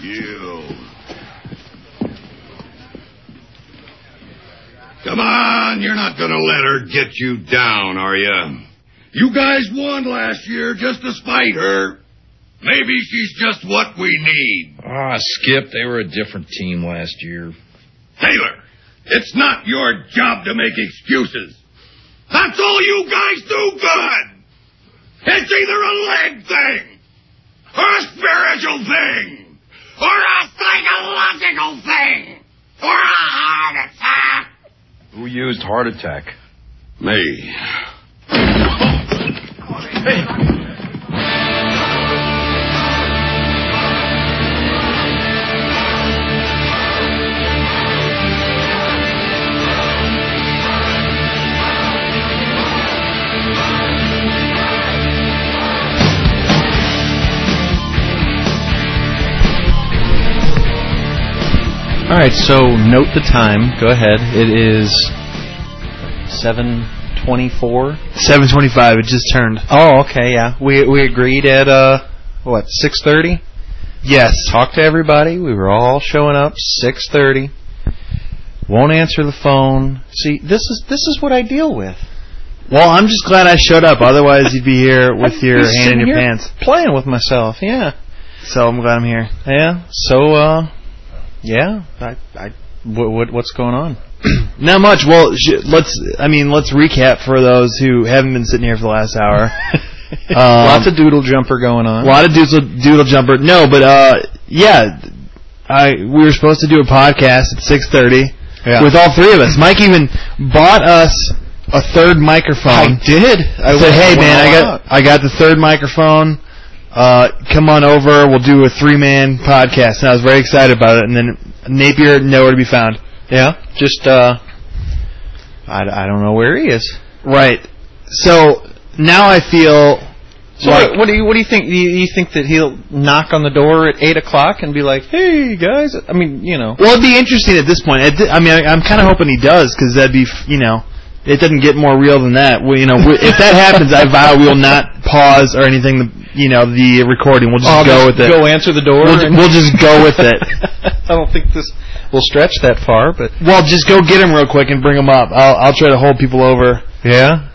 You. Come on, you're not gonna let her get you down, are you? You guys won last year just to spite her. Maybe she's just what we need. Skip, they were a different team last year. Taylor, it's not your job to make excuses. That's all you guys do good. It's either a leg thing, or a spiritual thing, or a psychological thing, or a heart attack. Who used heart attack? Me. Hey! All right, so note the time. Go ahead. It is 7:24. 7:25. It just turned. Oh, okay, yeah. We agreed at 6:30. Yes. Talked to everybody. We were all showing up 6:30. Won't answer the phone. See, this is what I deal with. Well, I'm just glad I showed up. Otherwise, you'd be here with your hand in your pants, playing with myself. Yeah. So I'm glad I'm here. Yeah. So. Yeah, what's going on? Not much. Well, let's recap for those who haven't been sitting here for the last hour. Lots of doodle jumper going on. A lot of doodle jumper. No, but we were supposed to do a podcast at 6:30 with all three of us. Mike even bought us a third microphone. I did. I said, "Hey man, I got the third microphone. Come on over, we'll do a 3-man podcast." And I was very excited about it. And then Napier, nowhere to be found. Yeah, just, I don't know where he is. Right. So, now I feel... So like, what do you think? You think that he'll knock on the door at 8 o'clock and be like, "Hey, guys," I mean, you know. Well, it'd be interesting at this point. I'm kind of hoping he does, because that'd be, it doesn't get more real than that. Well, if that happens, I vow we will not pause or anything, the recording. We'll just go with it. Go answer the door. We'll just go with it. I don't think this will stretch that far, but... Well, just go get him real quick and bring him up. I'll try to hold people over. Yeah?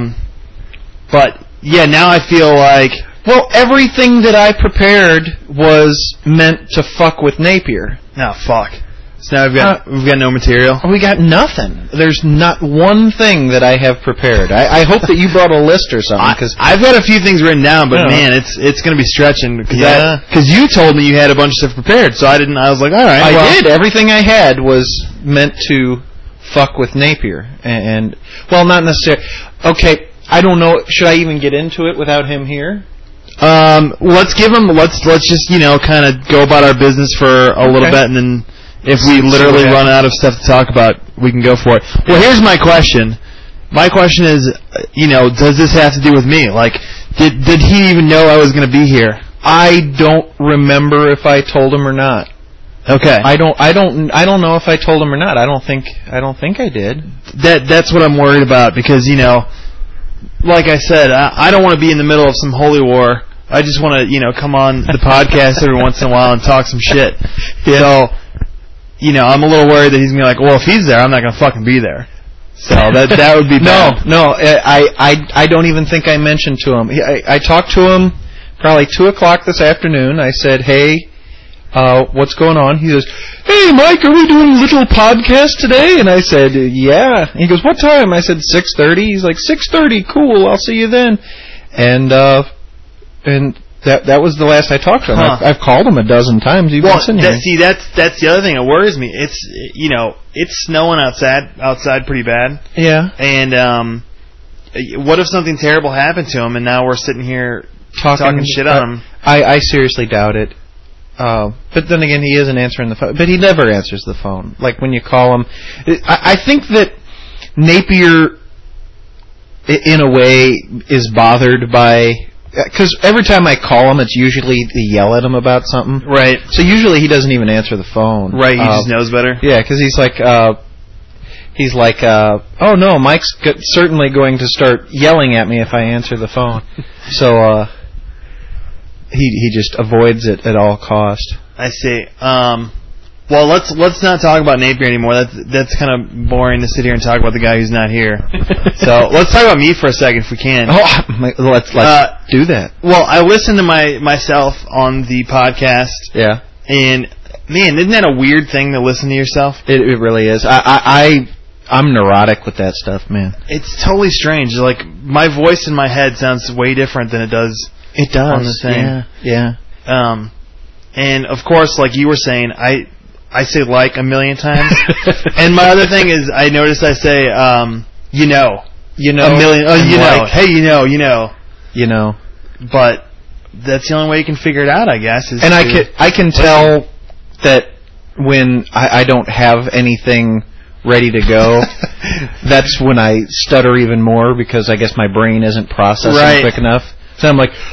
But, yeah, now I feel like... Well, everything that I prepared was meant to fuck with Napier. No, fuck. So now we've got no material? We got nothing. There's not one thing that I have prepared. I hope that you brought a list or something. Cause I've got a few things written down, but man, it's going to be stretching. Because you told me you had a bunch of stuff prepared, so I was like, all right. I did. Everything I had was meant to fuck with Napier. And well, not necessarily. Okay, I don't know. Should I even get into it without him here? Let's just, kind of go about our business for a little bit, and then... If we literally run out of stuff to talk about, we can go for it. Well, here's my question. My question is, does this have to do with me? Like, did he even know I was going to be here? I don't remember if I told him or not. Okay. I don't know if I told him or not. I don't think I did. That's what I'm worried about, because, like I said, I don't want to be in the middle of some holy war. I just want to, come on the podcast every once in a while and talk some shit. Yeah. So, I'm a little worried that he's going to be like, well, if he's there, I'm not going to fucking be there. So that would be bad. No, I don't even think I mentioned to him. I talked to him probably 2 o'clock this afternoon. I said, "Hey, what's going on?" He goes, "Hey, Mike, are we doing a little podcast today?" And I said, "Yeah." He goes, "What time?" I said, 6:30. He's like, 6:30, cool, I'll see you then. And that was the last I talked to him. I've called him a dozen times. That's the other thing that worries me. It's it's snowing outside pretty bad. Yeah. And what if something terrible happened to him, and now we're sitting here talking shit on him? I seriously doubt it. But then again, he isn't answering the phone. But he never answers the phone. Like when you call him, I think that Napier, in a way, is bothered by. Because every time I call him, it's usually to yell at him about something. Right. So usually he doesn't even answer the phone. Right, he just knows better. Yeah, because he's like, oh no, Mike's certainly going to start yelling at me if I answer the phone. So he just avoids it at all cost. I see. Well, let's not talk about Napier anymore. That's kind of boring to sit here and talk about the guy who's not here. So let's talk about me for a second if we can. Let's do that. Well, I listened to myself on the podcast. Yeah. And man, isn't that a weird thing to listen to yourself? It really is. I'm neurotic with that stuff, man. It's totally strange. Like my voice in my head sounds way different than it does. It does on the thing. Yeah. And of course, like you were saying, I say like a million times. And my other thing is, I noticed I say, you know, a million. Oh, you know, hey, you know. But that's the only way you can figure it out, I guess. And I can tell that when I don't have anything ready to go, that's when I stutter even more because I guess my brain isn't processing quick enough. So I'm like,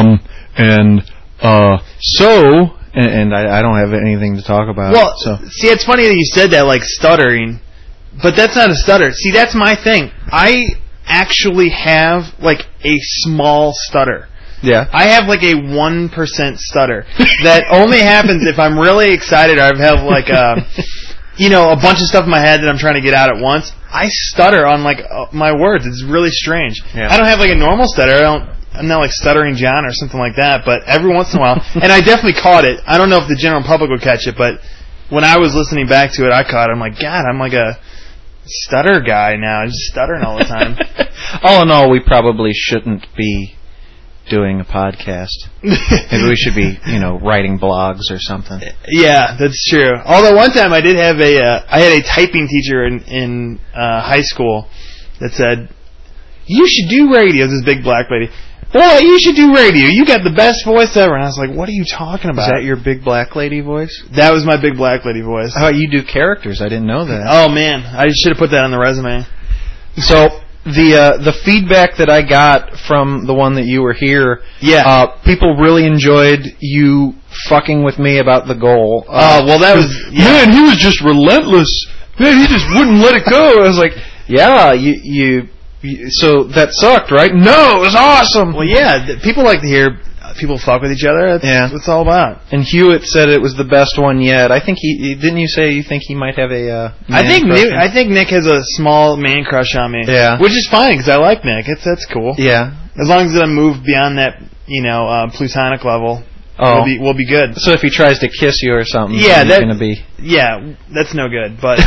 and I don't have anything to talk about. Well, so. See, it's funny that you said that, like stuttering, but that's not a stutter. See, that's my thing. I actually have like a small stutter. Yeah. I have like a 1% stutter that only happens if I'm really excited or I have like a bunch of stuff in my head that I'm trying to get out at once. I stutter on like my words. It's really strange. Yeah. I don't have like a normal stutter. I'm not like Stuttering John or something like that, but every once in a while, and I definitely caught it. I don't know if the general public will catch it, but when I was listening back to it, I caught it. I'm like, God, I'm like a stutter guy now. I'm just stuttering all the time. All in all, we probably shouldn't be doing a podcast. Maybe we should be, writing blogs or something. Yeah, that's true. Although one time I did have I had a typing teacher in high school that said, "You should do radio." This big black lady. "Boy, you should do radio. You got the best voice ever." And I was like, "What are you talking about?" Is that your big black lady voice? That was my big black lady voice. How about you do characters? I didn't know that. Oh man, I should have put that on the resume. So the feedback that I got from the one that you were here, people really enjoyed you fucking with me about the goal. Well, that was man, he was just relentless. Man, he just wouldn't let it go. I was like, yeah, you so that sucked, right? No, it was awesome. Well, yeah, people like to hear people fuck with each other. That's what it's all about. And Hewitt said it was the best one yet. I think didn't you say you think he might have a I think Nick has a small man crush on me. Yeah. Which is fine because I like Nick. That's cool. Yeah. As long as I move beyond that, plutonic level, we'll be good. So if he tries to kiss you or something, that's gonna be that's no good. But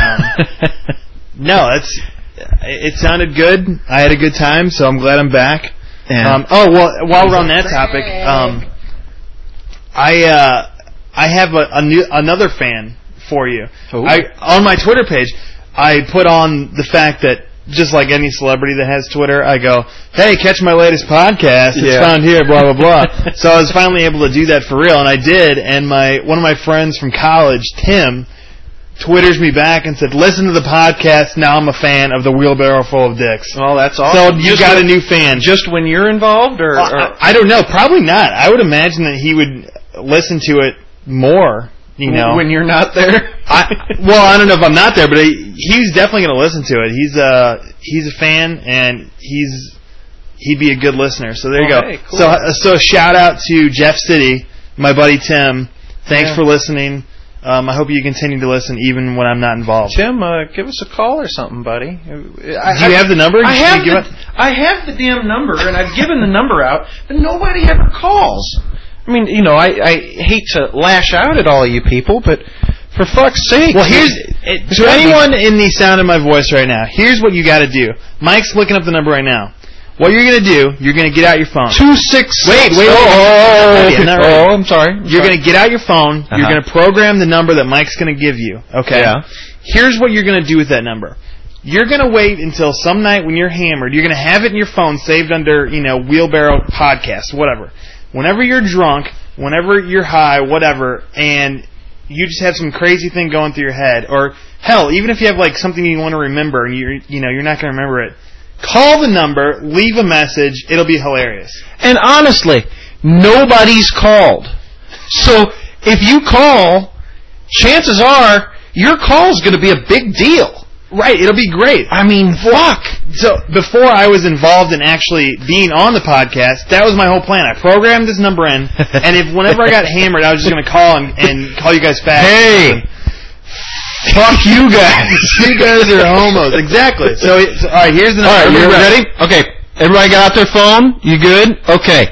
no, it sounded good. I had a good time, so I'm glad I'm back. Yeah. While we're on that topic, I have another fan for you. Ooh. On my Twitter page, I put on the fact that just like any celebrity that has Twitter, I go, "Hey, catch my latest podcast. It's found here, blah blah blah." So I was finally able to do that for real, and I did. And one of my friends from college, Tim, Twitters me back and said, "Listen to the podcast. Now I'm a fan of the Wheelbarrow Full of Dicks." Well, that's awesome. So you got a new fan. Just when you're involved, or I don't know. Probably not. I would imagine that he would listen to it more. When you're not there. I don't know if I'm not there, but he's definitely going to listen to it. He's a fan, and he'd be a good listener. So there you go. Hey, cool. So shout out to Jeff City, my buddy Tim. Thanks for listening. I hope you continue to listen even when I'm not involved. Tim, give us a call or something, buddy. Do you have the number? I have the damn number, and I've given the number out, but nobody ever calls. I mean, I hate to lash out at all of you people, but for fuck's sake. Well, to anyone in the sound of my voice right now, here's what you got to do. Mike's looking up the number right now. What you're going to do, you're going to get out your phone. 266. Wait. I'm sorry. You're going to get out your phone. You're going to program the number that Mike's going to give you. Okay? Yeah. Here's what you're going to do with that number. You're going to wait until some night when you're hammered. You're going to have it in your phone saved under, Wheelbarrow Podcast, whatever. Whenever you're drunk, whenever you're high, whatever, and you just have some crazy thing going through your head, or hell, even if you have like something you want to remember and you're not going to remember it, call the number, leave a message, it'll be hilarious. And honestly, nobody's called. So if you call, chances are your call is going to be a big deal. Right, it'll be great. I mean, fuck. So before I was involved in actually being on the podcast, that was my whole plan. I programmed this number in, and if whenever I got hammered, I was just going to call and call you guys fat. Hey! Fuck you guys! You guys are homos. Exactly. So all right, here's the number. All right, you ready? Okay. Everybody got out their phone? You good? Okay.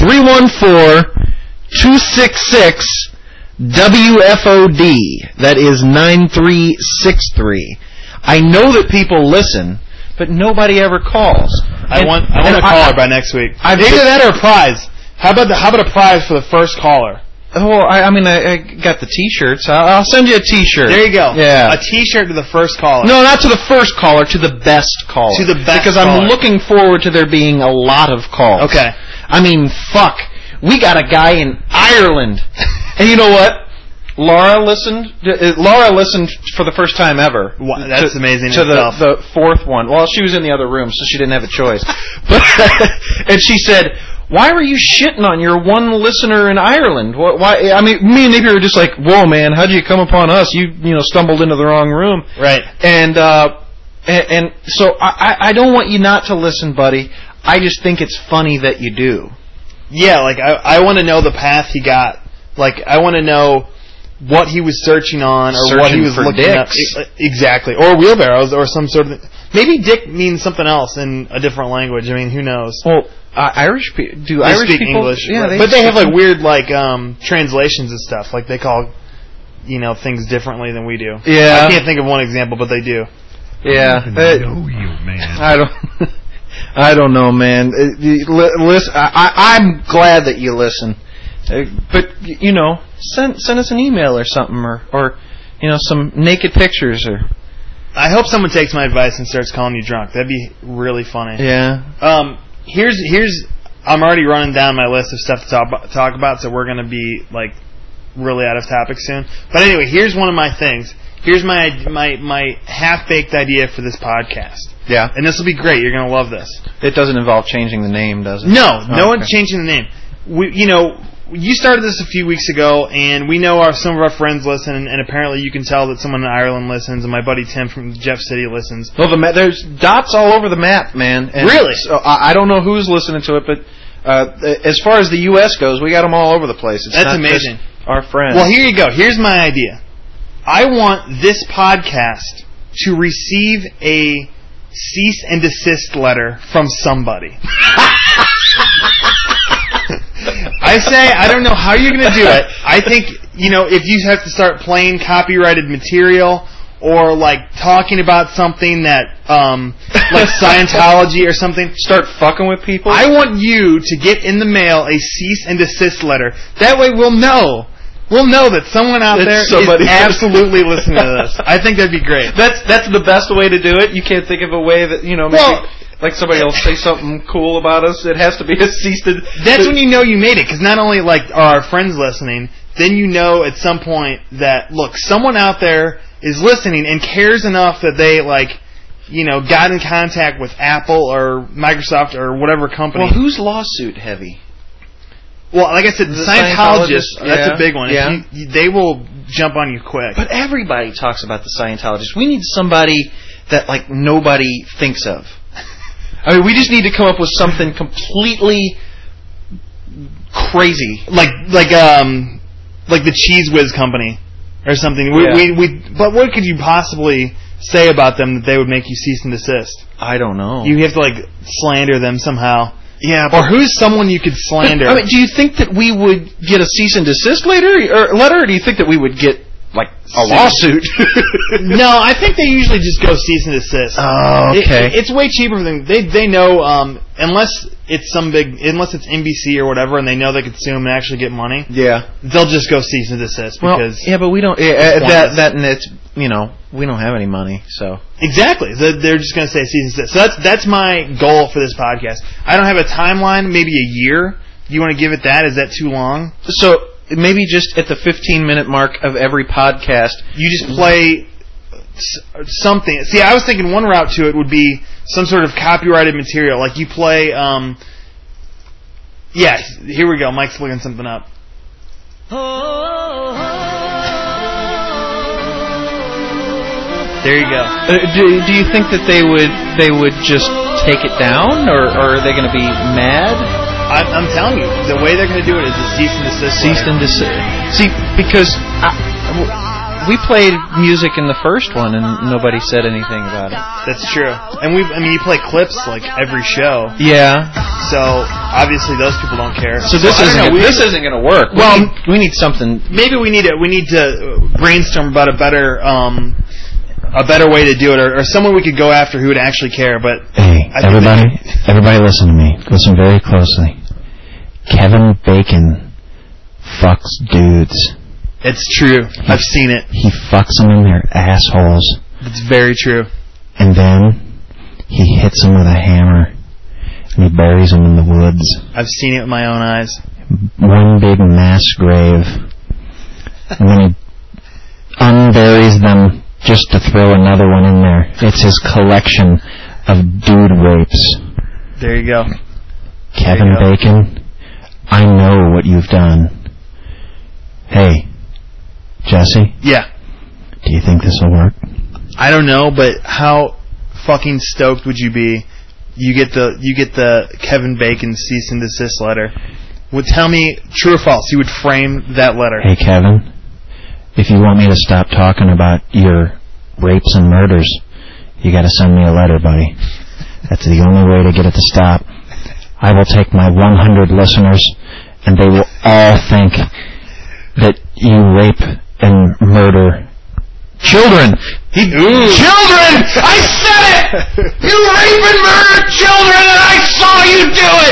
314-266-WFOD. That is 9363. I know that people listen, but nobody ever calls. I want a caller by next week. Either that or a prize. How about a prize for the first caller? Well, I got the T-shirts. I'll send you a T-shirt. There you go. Yeah. A T-shirt to the first caller. No, not to the first caller, to the best caller. To the best because caller. I'm looking forward to there being a lot of calls. Okay. I mean, fuck. We got a guy in Ireland. And you know what? Laura listened for the first time ever. Wow, that's amazing. To the fourth one. Well, she was in the other room, so she didn't have a choice. But and she said, "Why were you shitting on your one listener in Ireland? Why? I mean, me and Nicky were just like, whoa, man, how'd you come upon us? You stumbled into the wrong room." Right. And so I don't want you not to listen, buddy. I just think it's funny that you do. Yeah, like I want to know the path he got. Like I want to know what he was searching on, or what he was looking dicks. up. Exactly. Or wheelbarrows, or some sort of... Maybe dick means something else in a different language. I mean, who knows? Well, Irish people... They Irish speak people... English. Yeah, but they have, like, weird, like, translations and stuff. Like, they call, things differently than we do. Yeah. I can't think of one example, but they do. Yeah. I know you, man. I don't know, man. Listen, I'm glad that you listen. But, send us an email or something, or some naked pictures. Or I hope someone takes my advice and starts calling you drunk. That'd be really funny. Yeah. Here's I'm already running down my list of stuff to talk about, so we're going to be, like, really out of topic soon. But anyway, here's one of my things. Here's my half-baked idea for this podcast. Yeah. And this will be great. You're going to love this. It doesn't involve changing the name, does it? No, one's changing the name. You started this a few weeks ago, and we know some of our friends listen, and apparently you can tell that someone in Ireland listens, and my buddy Tim from Jeff City listens. Well, there's dots all over the map, man. And really? So I don't know who's listening to it, but as far as the U.S. goes, we got them all over the place. It's That's not amazing. Just our friends. Well, here you go. Here's my idea. I want this podcast to receive a cease and desist letter from somebody. I don't know how you're going to do it. I think, if you have to start playing copyrighted material or, like, talking about something that, like Scientology or something. Start fucking with people? I want you to get in the mail a cease and desist letter. That way we'll know. We'll know that someone out there is absolutely listening to this. I think that'd be great. That's the best way to do it. You can't think of a way that, maybe... like somebody else say something cool about us. It has to be a cease to... That's when you know you made it, because not only are our friends listening, then you know at some point that, look, someone out there is listening and cares enough that they, got in contact with Apple or Microsoft or whatever company. Well, who's lawsuit heavy? Well, like I said, the Scientologists, that's a big one. Yeah. They will jump on you quick. But everybody talks about the Scientologists. We need somebody that, nobody thinks of. I mean, we just need to come up with something completely crazy, like the Cheese Whiz Company or something. But what could you possibly say about them that they would make you cease and desist? I don't know. You have to slander them somehow. Yeah, or who's someone you could slander? I mean, do you think that we would get a cease and desist letter, or do you think that we would get a lawsuit? No, I think they usually just go cease and desist. Oh, okay. It's way cheaper than they know. Unless it's NBC or whatever, and they know they could sue them and actually get money. Yeah, they'll just go cease and desist because but we don't. That and it's we don't have any money, so exactly. They're just going to say cease and desist. So that's my goal for this podcast. I don't have a timeline. Maybe a year. Do you want to give it that? Is that too long? So. Maybe just at the 15-minute mark of every podcast, you just play something. See, I was thinking one route to it would be some sort of copyrighted material. Like you play, here we go. Mike's looking something up. There you go. Do you think that they would just take it down, or are they going to be mad? I'm telling you, the way they're going to do it is a cease and desist. Cease and desist. See, because we played music in the first one and nobody said anything about it. That's true. And you play clips like every show. Yeah. So obviously those people don't care. So this isn't going to work. Well, we need something. Maybe we need to brainstorm about a better way to do it, or someone we could go after who would actually care. But hey, everybody, listen to me. Listen very closely. Kevin Bacon fucks dudes. It's true. I've seen it. He fucks them in their assholes. It's very true. And then he hits them with a hammer, and he buries them in the woods. I've seen it with my own eyes. One big mass grave. And then he unburies them just to throw another one in there. It's his collection of dude rapes. There you go. Kevin Bacon, I know what you've done. Hey, Jesse? Yeah. Do you think this will work? I don't know, but how fucking stoked would you be? You get the Kevin Bacon cease and desist letter. Well, tell me, true or false, you would frame that letter. Hey, Kevin, if you want me to stop talking about your rapes and murders, you got to send me a letter, buddy. That's the only way to get it to stop. I will take my 100 listeners, and they will all think that you rape and murder children. Children! I said it! You rape and murder children, and I saw you do it!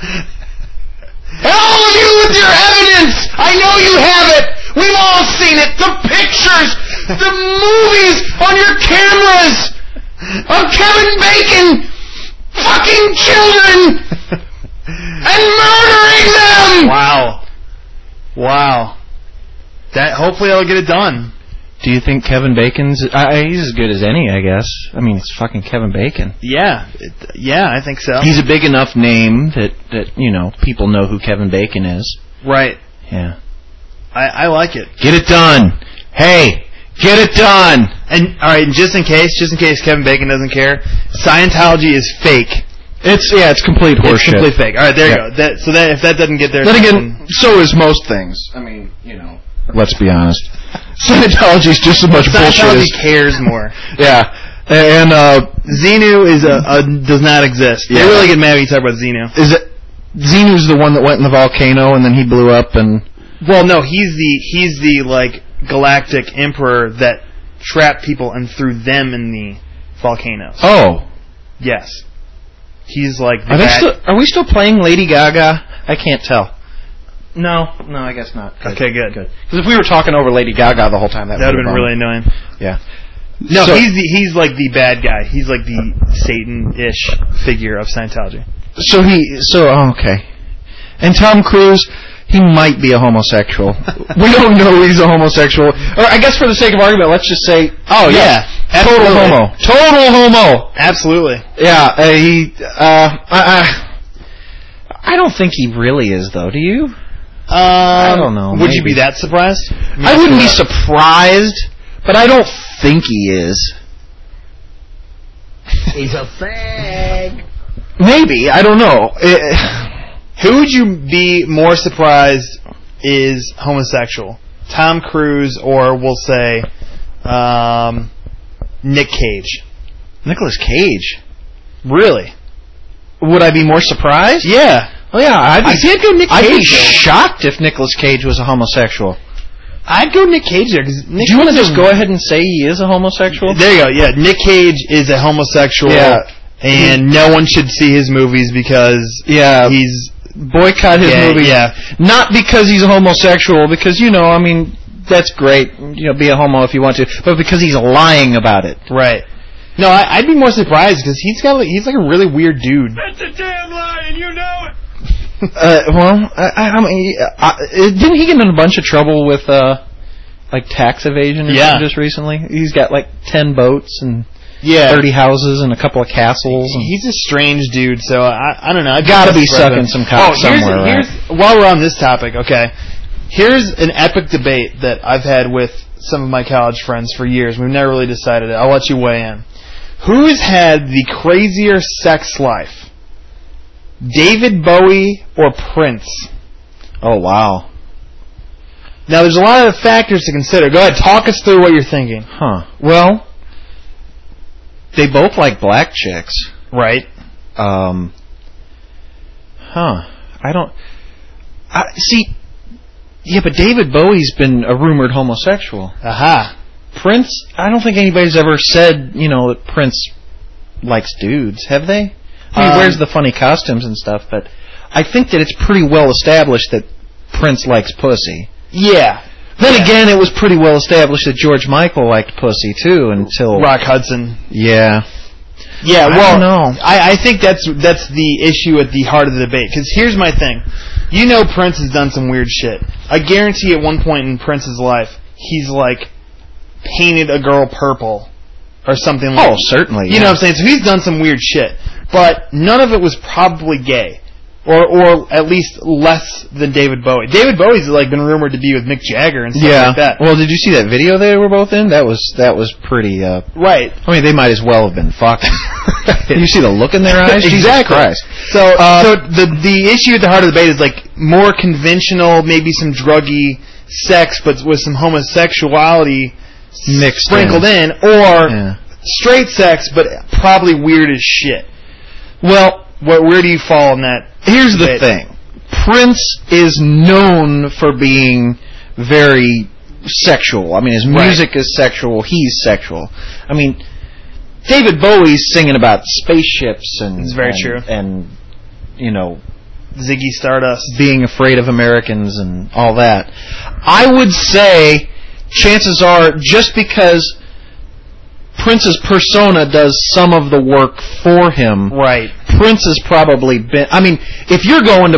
All of you with your evidence! I know you have it! We've all seen it! The pictures! The movies on your cameras! Of Kevin Bacon fucking children! And murdering them! Wow. That hopefully that'll get it done. Do you think Kevin Bacon's... he's as good as any, I guess. I mean, it's fucking Kevin Bacon. Yeah, I think so. He's a big enough name that people know who Kevin Bacon is. Right. Yeah. I like it. Get it done. Hey, get it done. And all right, just in case Kevin Bacon doesn't care, Scientology is fake. It's complete horseshit. It's complete fake. All right, there you go. If that doesn't get there, then again, so is most things. I mean, let's be honest. Scientology's just as much bullshit. Scientology cares more. Yeah. And Xenu does not exist. Yeah. They really get mad when you talk about Xenu. Is it Xenu's the one that went in the volcano and then he blew up and? Well, no, he's the like galactic emperor that trapped people and threw them in the volcanoes. Oh. Yes. He's like Are we still playing Lady Gaga? I can't tell. No, I guess not. Good. Okay, good. Because if we were talking over Lady Gaga the whole time, that would have been really annoying. Yeah. No, so, he's like the bad guy. He's like the Satan-ish figure of Scientology. Okay. And Tom Cruise, he might be a homosexual. We don't know he's a homosexual. Or I guess for the sake of argument, let's just say, total homo. Total homo. Absolutely. Yeah, I don't think he really is, though. Do you? I don't know. Would you be that surprised? I wouldn't be surprised, but I don't think he is. He's a fag. Maybe. I don't know. Who would you be more surprised is homosexual? Tom Cruise or, we'll say, Nick Cage? Nicolas Cage? Really? Would I be more surprised? Yeah. Oh, yeah. I'd be Cage, shocked if Nicolas Cage was a homosexual. I'd go Nick Cage there. Do you want to just go ahead and say he is a homosexual? There you go. Yeah, Nick Cage is a homosexual. Yeah. And no one should see his movies because he's... Boycott his movies. Yeah. Not because he's a homosexual, because, that's great. Be a homo if you want to. But because he's lying about it. Right. No, I'd be more surprised because he's like a really weird dude. That's a damn lie, and you know it. Didn't he get in a bunch of trouble with tax evasion or something just recently? He's got 10 boats and 30 houses and a couple of castles. And he's a strange dude, so I don't know. Gotta be sucking some cock somewhere. While we're on this topic, okay. Here's an epic debate that I've had with some of my college friends for years. We've never really decided it. I'll let you weigh in. Who has had the crazier sex life? David Bowie or Prince? Oh, wow. Now, there's a lot of factors to consider. Go ahead, talk us through what you're thinking. Well, they both like black chicks. Right. But David Bowie's been a rumored homosexual. Aha. Prince, I don't think anybody's ever said, that Prince likes dudes, have they? I mean, he wears the funny costumes and stuff, but I think that it's pretty well established that Prince likes pussy. Yeah. Then again, it was pretty well established that George Michael liked pussy, too, until... Rock Hudson. Yeah. Yeah, well, I don't know. I think that's the issue at the heart of the debate. Because here's my thing. Prince has done some weird shit. I guarantee at one point in Prince's life, he's, painted a girl purple. Or something like that. Oh, certainly. You know what I'm saying? So he's done some weird shit. But none of it was probably gay. Or at least less than David Bowie. David Bowie's been rumored to be with Mick Jagger and stuff like that. Well, did you see that video they were both in? That was pretty. Right. I mean, they might as well have been fucking. You see the look in their eyes? Exactly. Jesus Christ. So the issue at the heart of the debate is more conventional, maybe some druggy sex, but with some homosexuality mixed sprinkled in, or straight sex, but probably weird as shit. Well, where do you fall in that? Here's the thing. Prince is known for being very sexual. I mean, his music is sexual. He's sexual. I mean, David Bowie's singing about spaceships and... It's very true. And, Ziggy Stardust. Being afraid of Americans and all that. I would say, chances are, just because Prince's persona does some of the work for him. Right. Prince has probably been... I mean, if you're going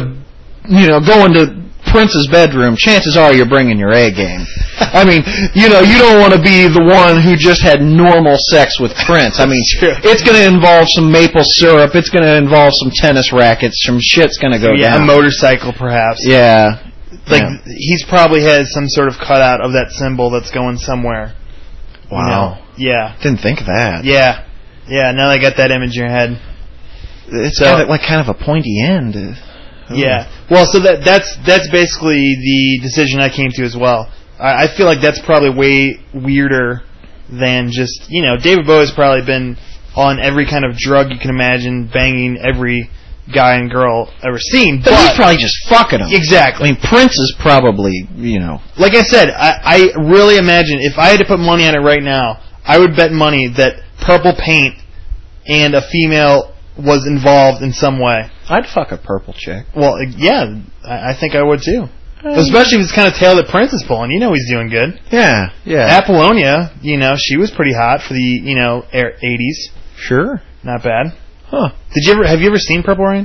to Prince's bedroom, chances are you're bringing your A game. I mean, you don't want to be the one who just had normal sex with Prince. I mean, it's going to involve some maple syrup. It's going to involve some tennis rackets. Some shit's going to go down. A motorcycle, perhaps. Yeah. He's probably has some sort of cutout of that symbol that's going somewhere. Wow. Yeah. Didn't think of that. Yeah. Yeah, now I got that image in your head. It's got kind of a pointy end. Yeah. Well, so that's basically the decision I came to as well. I feel like that's probably way weirder than just, David Bowie's probably been on every kind of drug you can imagine, banging every guy and girl ever seen. But he's probably just fucking them. Exactly. I mean, Prince is probably, Like I said, I really imagine, if I had to put money on it right now, I would bet money that purple paint and a female was involved in some way. I'd fuck a purple chick. Well, yeah, I think I would too. Especially if it's kind of tail that Prince is pulling. He's doing good. Yeah, yeah. Apollonia, she was pretty hot for the, 80s. Sure. Not bad. Huh. Have you ever seen Purple Rain?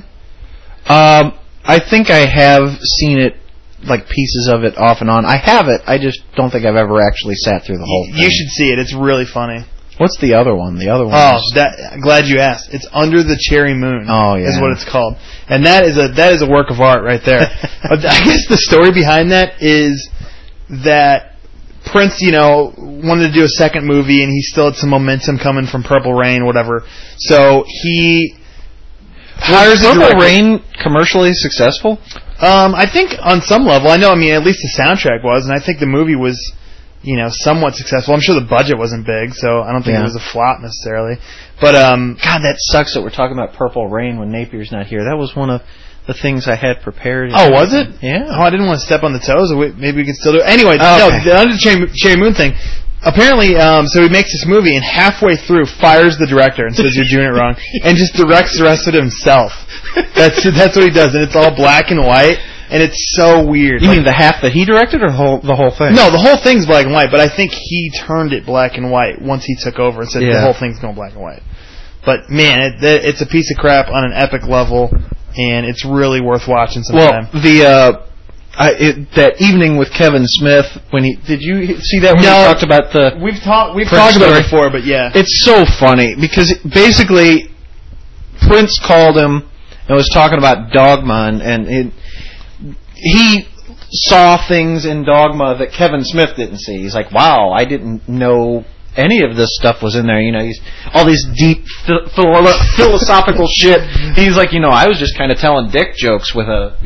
I think I have seen it, pieces of it off and on. I have it, I just don't think I've ever actually sat through the whole thing. You should see it. It's really funny. What's the other one? The other one glad you asked. It's Under the Cherry Moon. Oh, yeah. Is what it's called. And that is a work of art right there. I guess the story behind that is that Prince, wanted to do a second movie, and he still had some momentum coming from Purple Rain, whatever. So he hires a director. Purple Rain commercially successful? I think on some level. I know, at least the soundtrack was, and I think the movie was, somewhat successful. I'm sure the budget wasn't big, so I don't think it was a flop necessarily. But God, that sucks that we're talking about Purple Rain when Napier's not here. That was one of the things I had prepared. Oh, was it? Yeah. Oh, I didn't want to step on the toes. Maybe we can still do it. Anyway, no, the Under the Cherry Moon thing. Apparently, so he makes this movie, and halfway through fires the director and says you're doing it wrong, and just directs the rest of it himself. That's what he does, and it's all black and white, and it's so weird. You mean the half that he directed, or the whole thing? No, the whole thing's black and white, but I think he turned it black and white once he took over and said the whole thing's going black and white. But man, it's a piece of crap on an epic level, and it's really worth watching sometime. Well, that evening with Kevin Smith, did you see that when he talked about the... We've talked about it before, but yeah. It's so funny, because basically Prince called him and was talking about Dogma, and he saw things in Dogma that Kevin Smith didn't see. He's like, wow, I didn't know any of this stuff was in there. He's all these deep philosophical shit. He's like, I was just kind of telling dick jokes with a,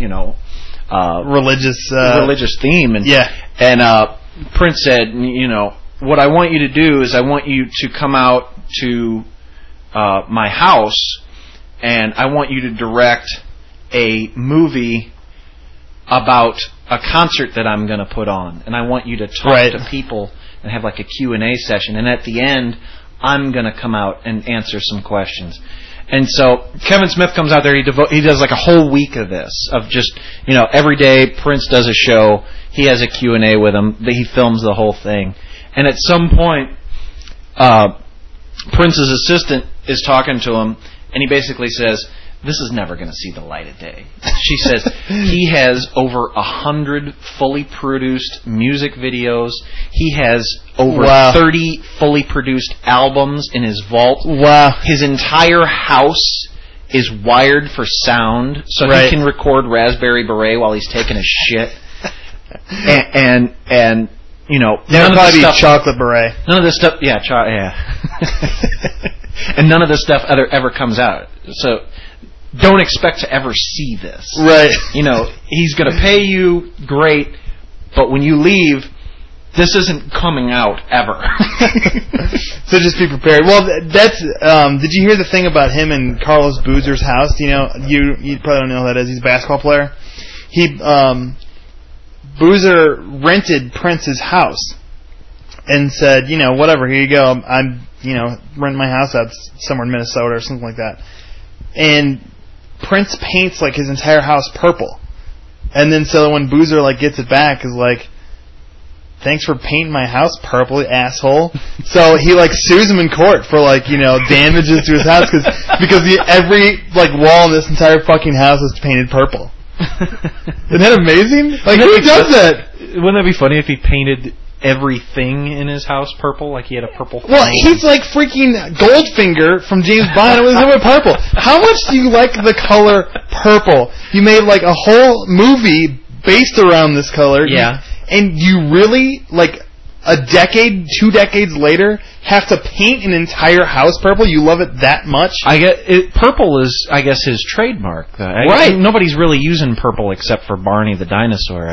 religious theme. And Prince said, what I want you to do is I want you to come out to my house, and I want you to direct a movie about a concert that I'm going to put on, and I want you to talk to people and have like a Q&A session, and at the end I'm going to come out and answer some questions. And so Kevin Smith comes out there, he does like a whole week of this, of just, every day Prince does a show, he has a Q&A with him, he films the whole thing. And at some point, Prince's assistant is talking to him, and he basically says, this is never going to see the light of day. She says he has over 100 fully produced music videos. He has over 30 fully produced albums in his vault. Wow. His entire house is wired for sound, so he can record Raspberry Beret while he's taking a shit. and that would probably be chocolate beret. None of this stuff, and none of this stuff ever comes out. So don't expect to ever see this. Right. He's going to pay you, great, but when you leave, this isn't coming out ever. So just be prepared. Well, that's. Did you hear the thing about him and Carlos Boozer's house? You probably don't know who that is. He's a basketball player. Boozer rented Prince's house and said, whatever, here you go. I'm renting my house out somewhere in Minnesota or something like that. And Prince paints like his entire house purple. And then so when Boozer gets it back is like, thanks for painting my house purple, asshole. So he sues him in court for damages to his house because every wall in this entire fucking house is painted purple. Isn't that amazing? Who does that? Wouldn't that be funny if he painted everything in his house purple? Like he had a purple phone? Well, he's like freaking Goldfinger from James Bond. It was purple. How much do you like the color purple? You made a whole movie based around this color. Yeah. And you really, 2 decades later, have to paint an entire house purple? You love it that much? Purple is, I guess, his trademark. Right. Nobody's really using purple except for Barney the dinosaur.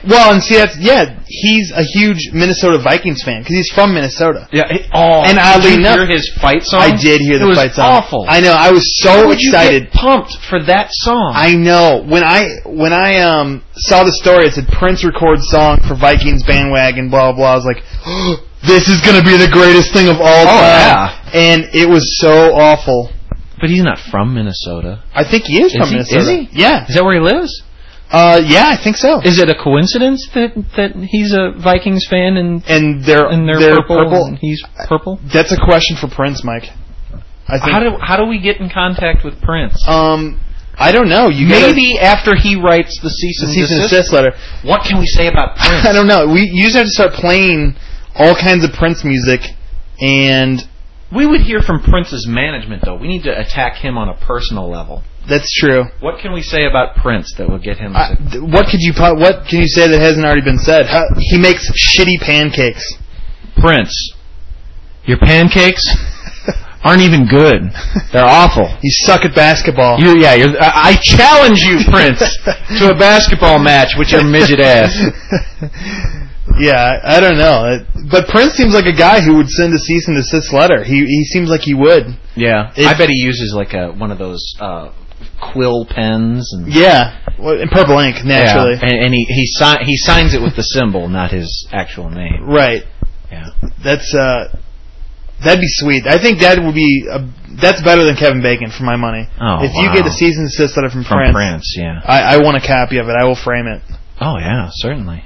He's a huge Minnesota Vikings fan because he's from Minnesota. Yeah. And oddly enough, hear his fight song? I did hear the fight song. It was awful. I know. I was so excited. You get pumped for that song? I know. When I saw the story, it said Prince records song for Vikings bandwagon, blah, blah, blah. I was like, oh, this is going to be the greatest thing of all time. Yeah. And it was so awful. But he's not from Minnesota. I think he is from Minnesota. Is he? Yeah. Is that where he lives? Yeah, I think so. Is it a coincidence that he's a Vikings fan and they're purple and he's purple? That's a question for Prince, Mike. I think. How do we get in contact with Prince? I don't know. Maybe after he writes the cease and desist letter. What can we say about Prince? I don't know. You just have to start playing all kinds of Prince music, and we would hear from Prince's management, though. We need to attack him on a personal level. That's true. What can we say about Prince that would get him? What can you say that hasn't already been said? He makes shitty pancakes. Prince, your pancakes aren't even good. They're awful. You suck at basketball. I challenge you, Prince, to a basketball match with your midget ass. Yeah, I don't know. But Prince seems like a guy who would send a cease and desist letter. He seems like he would. Yeah. I bet he uses one of those quill pens. And in purple ink, naturally. Yeah. And he signs it with the symbol, not his actual name. Right. Yeah. That'd be sweet. I think that would be that's better than Kevin Bacon for my money. Oh, if you get a cease and desist letter from Prince, yeah. I want a copy of it. I will frame it. Oh yeah, certainly.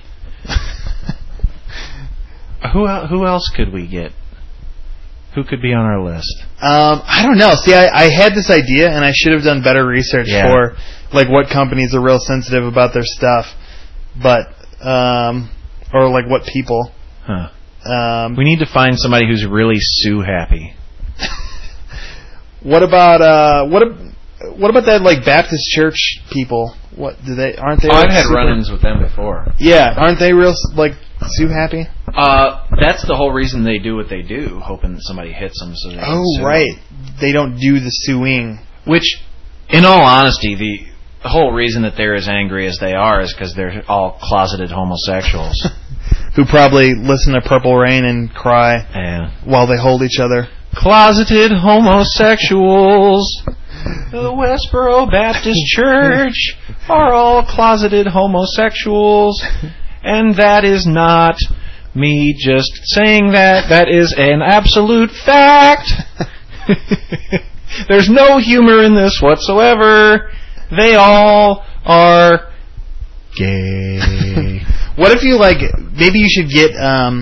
Who else could we get? Who could be on our list? I don't know. See, I had this idea, and I should have done better research for what companies are real sensitive about their stuff, but or what people. Huh. We need to find somebody who's really Sue happy. What about what about that like Baptist church people? What do they? Aren't they? I've had run-ins with them before. Yeah, aren't they real like sue happy? That's the whole reason they do what they do, hoping that somebody hits them. So they can sue right. them. They don't do the suing. Which, in all honesty, the whole reason that they're as angry as they are is because they're all closeted homosexuals. Who probably listen to Purple Rain and cry while they hold each other. Closeted homosexuals. The Westboro Baptist Church are all closeted homosexuals. And that is not me just saying that. That is an absolute fact. There's no humor in this whatsoever. They all are gay. What if you maybe you should get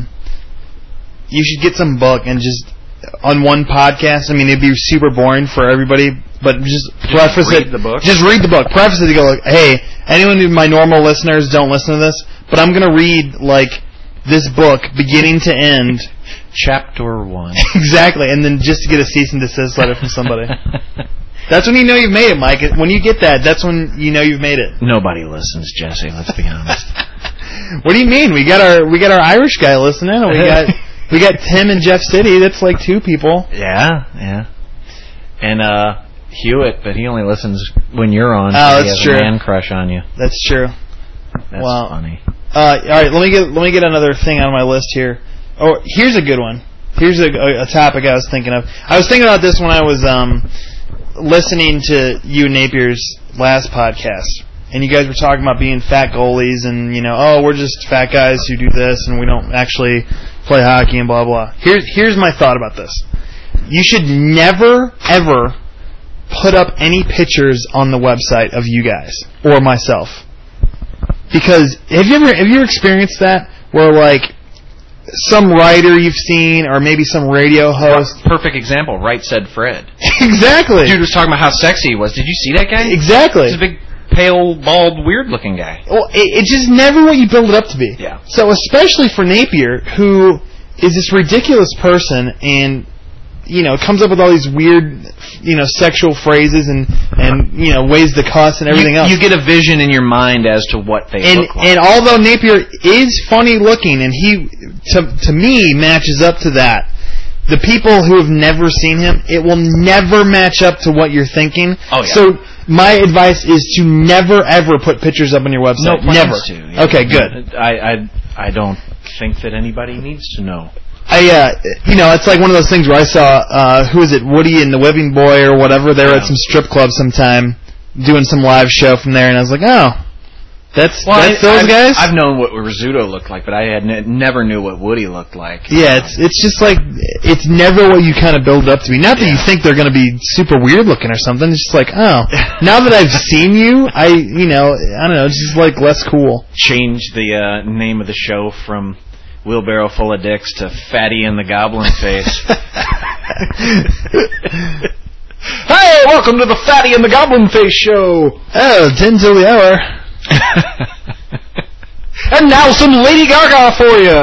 some book and just on one podcast. I mean, it'd be super boring for everybody, but just preface it. Just read the book. Preface it to go hey, anyone of my normal listeners don't listen to this, but I'm gonna read this book beginning to end. Chapter 1. Exactly, and then just to get a cease and desist letter from somebody. That's when you know you've made it, Mike. When you get that, that's when you know you've made it. Nobody listens, Jesse. Let's be honest. What do you mean? We got our Irish guy listening. And we got Tim and Jeff City. That's like 2 people. Yeah. And Hewitt, but he only listens when you're on. Oh, he that's has true. A man crush on you. That's true. That's funny. All right, let me get another thing on my list here. Oh, here's a good one. Here's a topic I was thinking of. I was thinking about this when I was listening to you and Napier's last podcast, and you guys were talking about being fat goalies, and we're just fat guys who do this, and we don't actually play hockey and blah blah. Here's my thought about this. You should never ever put up any pictures on the website of you guys or myself, because have you ever experienced that where some writer you've seen, or maybe some radio host. Perfect example. Right Said Fred. Exactly. Dude was talking about how sexy he was. Did you see that guy? Exactly. He's a big, pale, bald, weird-looking guy. Well, it's just never what you build it up to be. Yeah. So especially for Napier, who is this ridiculous person, and comes up with all these weird, sexual phrases and ways to cuss and everything else. You get a vision in your mind as to what they look like. And although Napier is funny looking, and he, to me, matches up to that, the people who have never seen him, it will never match up to what you're thinking. Oh, yeah. So my advice is to never, ever put pictures up on your website. No never. To. Yeah. Okay, good. I don't think that anybody needs to know. It's like one of those things where I saw, who is it, Woody and the Whipping Boy or whatever, they were at some strip club sometime doing some live show from there, and I was like, oh, that's those guys? I've known what Rizzuto looked like, but I had never knew what Woody looked like. Yeah, it's just it's never what you kind of build up to be. Not that you think they're going to be super weird looking or something, it's just oh, now that I've seen you, I don't know, it's just less cool. Change the name of the show from Wheelbarrow Full of Dicks to Fatty and the Goblin Face. Hey, welcome to the Fatty and the Goblin Face show. Oh, 10 till the hour. And now some Lady Gaga for you.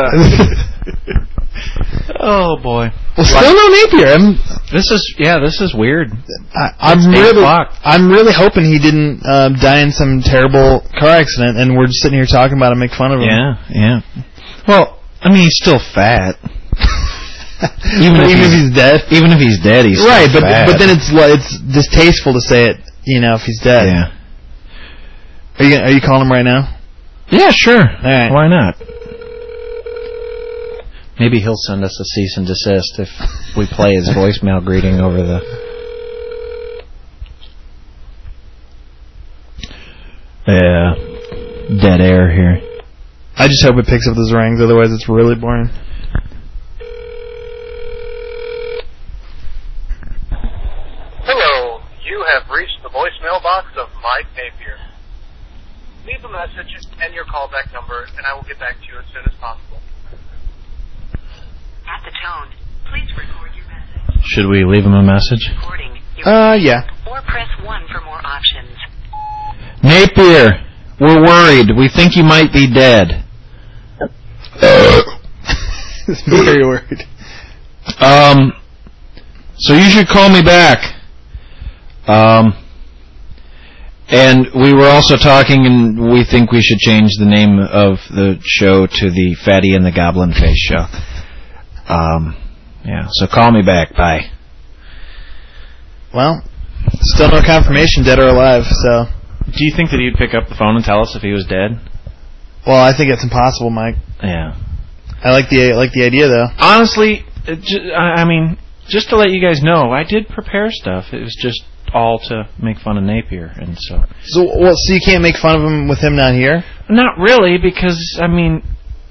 Oh boy. Well, still no Napier. This is weird. I'm really hoping he didn't die in some terrible car accident, and we're just sitting here talking about him, make fun of him. Yeah. Well, I mean, he's still fat. even if he's dead. Even if he's dead, he's right. Still fat. But then it's distasteful to say it. If he's dead. Yeah. Are you calling him right now? Yeah, sure. All right. Why not? Maybe he'll send us a cease and desist if we play his voicemail greeting over the. Yeah. Dead air here. I just hope it picks up those rings, otherwise it's really boring. Hello, you have reached the voicemail box of Mike Napier. Leave a message and your callback number, and I will get back to you as soon as possible. At the tone, please record your message. Should we leave him a message? Yeah. Or press 1 for more options. Napier, we're worried. We think you might be dead. Very worried. So you should call me back. And we were also talking, and we think we should change the name of the show to the Fatty and the Goblin Face Show. Yeah, so call me back. Bye. Well, still no confirmation, dead or alive, so... Do you think that he'd pick up the phone and tell us if he was dead? Well, I think it's impossible, Mike. Yeah. I like the idea, though. Honestly, I mean, just to let you guys know, I did prepare stuff. It was just all to make fun of Napier, and so... So you can't make fun of him with him not here? Not really, because, I mean...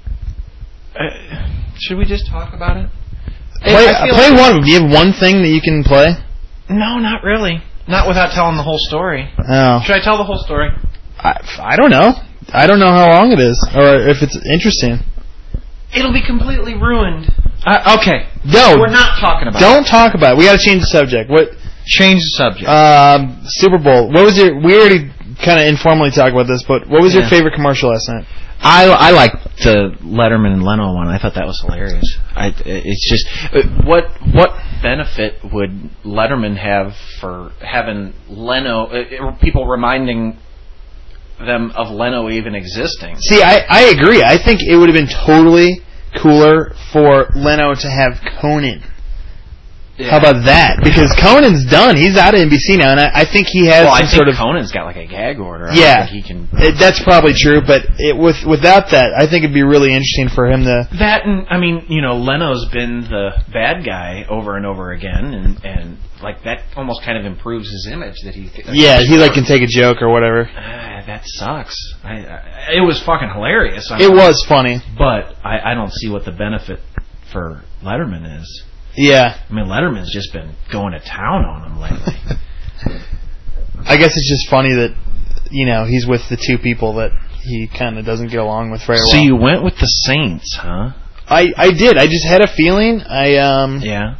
should we just talk about it? Play one of them. Do you have one thing that you can play? No, not really. Not without telling the whole story. Oh. Should I tell the whole story? I don't know. I don't know how long it is, or if it's interesting. It'll be completely ruined. Okay. No. We're not talking about it. Don't talk about it. We got to change the subject. What? Change the subject. Super Bowl. What was your... We already kind of informally talked about this, but what was your favorite commercial last night? I liked the Letterman and Leno one. I thought that was hilarious. It's just what benefit would Letterman have for having Leno? People reminding them of Leno even existing. See, I agree. I think it would have been totally cooler for Leno to have Conan. Yeah. How about that? Because Conan's done. He's out of NBC now, and I think he has Conan's got like a gag order. Yeah, I think he can. That's probably true, but without that, I think it'd be really interesting for him to. That, and I mean, Leno's been the bad guy over and over again, and like that almost kind of improves his image that he. He can take a joke or whatever. That sucks. It was fucking hilarious. It was funny, but I don't see what the benefit for Letterman is. Yeah. I mean, Letterman's just been going to town on him lately. I guess it's just funny that, he's with the two people that he kind of doesn't get along with very well. So you went with the Saints, huh? I did. I just had a feeling. Yeah.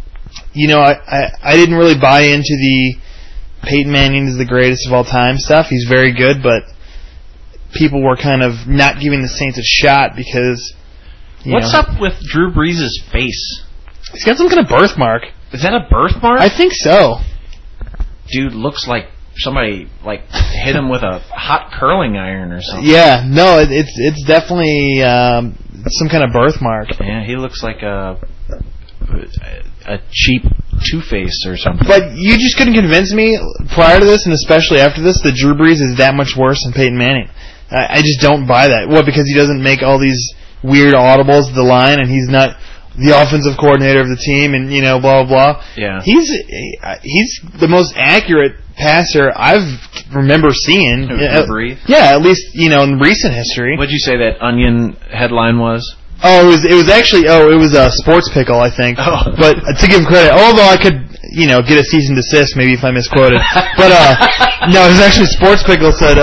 I didn't really buy into the Peyton Manning is the greatest of all time stuff. He's very good, but people were kind of not giving the Saints a shot because... What's up with Drew Brees' face? He's got some kind of birthmark. Is that a birthmark? I think so. Dude looks like somebody hit him with a hot curling iron or something. Yeah, no, it's definitely some kind of birthmark. Yeah, he looks like a cheap Two-Face or something. But you just couldn't convince me prior to this, and especially after this, that Drew Brees is that much worse than Peyton Manning. I just don't buy that. What, because he doesn't make all these weird audibles at the line, and he's not the offensive coordinator of the team, and blah blah blah. Yeah, he's the most accurate passer I've remember seeing. Yeah, at least in recent history. What'd you say that Onion headline was? Oh, it was actually a Sports Pickle, I think. Oh. But to give him credit, although I could get a cease and desist maybe if I misquoted, but no, it was actually Sports Pickle said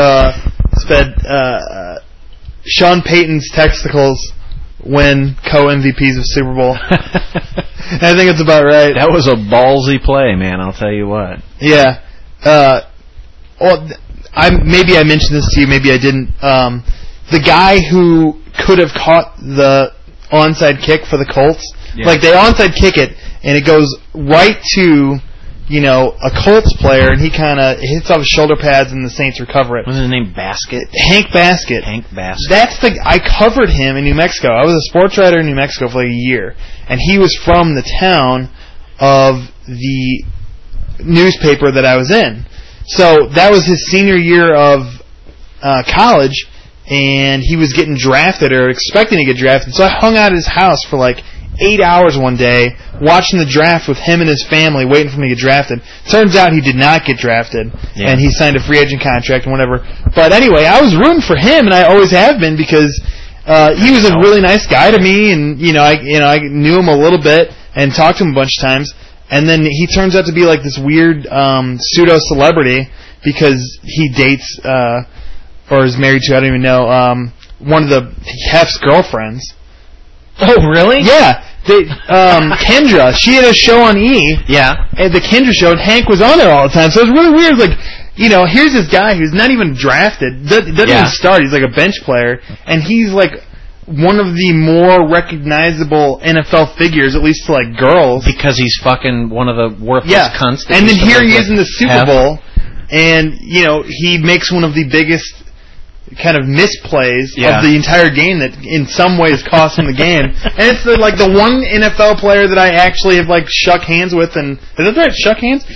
Sean Payton's testicles win co-MVPs of Super Bowl. I think it's about right. That was a ballsy play, man, I'll tell you what. Yeah. Maybe I mentioned this to you, maybe I didn't. The guy who could have caught the onside kick for the Colts, they onside kick it, and it goes right to... a Colts player, and he kind of hits off his shoulder pads, and the Saints recover it. What's his name? Basket? Hank Basket. I covered him in New Mexico. I was a sports writer in New Mexico for a year, and he was from the town of the newspaper that I was in. So that was his senior year of college, and he was getting drafted or expecting to get drafted. So I hung out at his house for 8 hours one day watching the draft with him and his family waiting for him to get drafted. Turns out he did not get drafted, and he signed a free agent contract and whatever. But anyway, I was rooting for him, and I always have been because he was a really nice guy to me, and I knew him a little bit and talked to him a bunch of times. And then he turns out to be this weird pseudo-celebrity because he dates or is married to, I don't even know, one of the Hef's girlfriends. Oh, really? Yeah. Kendra, she had a show on E! Yeah. And the Kendra show, and Hank was on there all the time. So it was really weird. Here's this guy who's not even drafted, doesn't even start. He's a bench player, and he's one of the more recognizable NFL figures, at least to girls. Because he's fucking one of the worthless cunts. And then here he is in the Super Bowl, and he makes one of the biggest kind of misplays of the entire game that in some ways cost him the game. And it's the one NFL player that I actually have shook hands with, and is that right? Shook hands?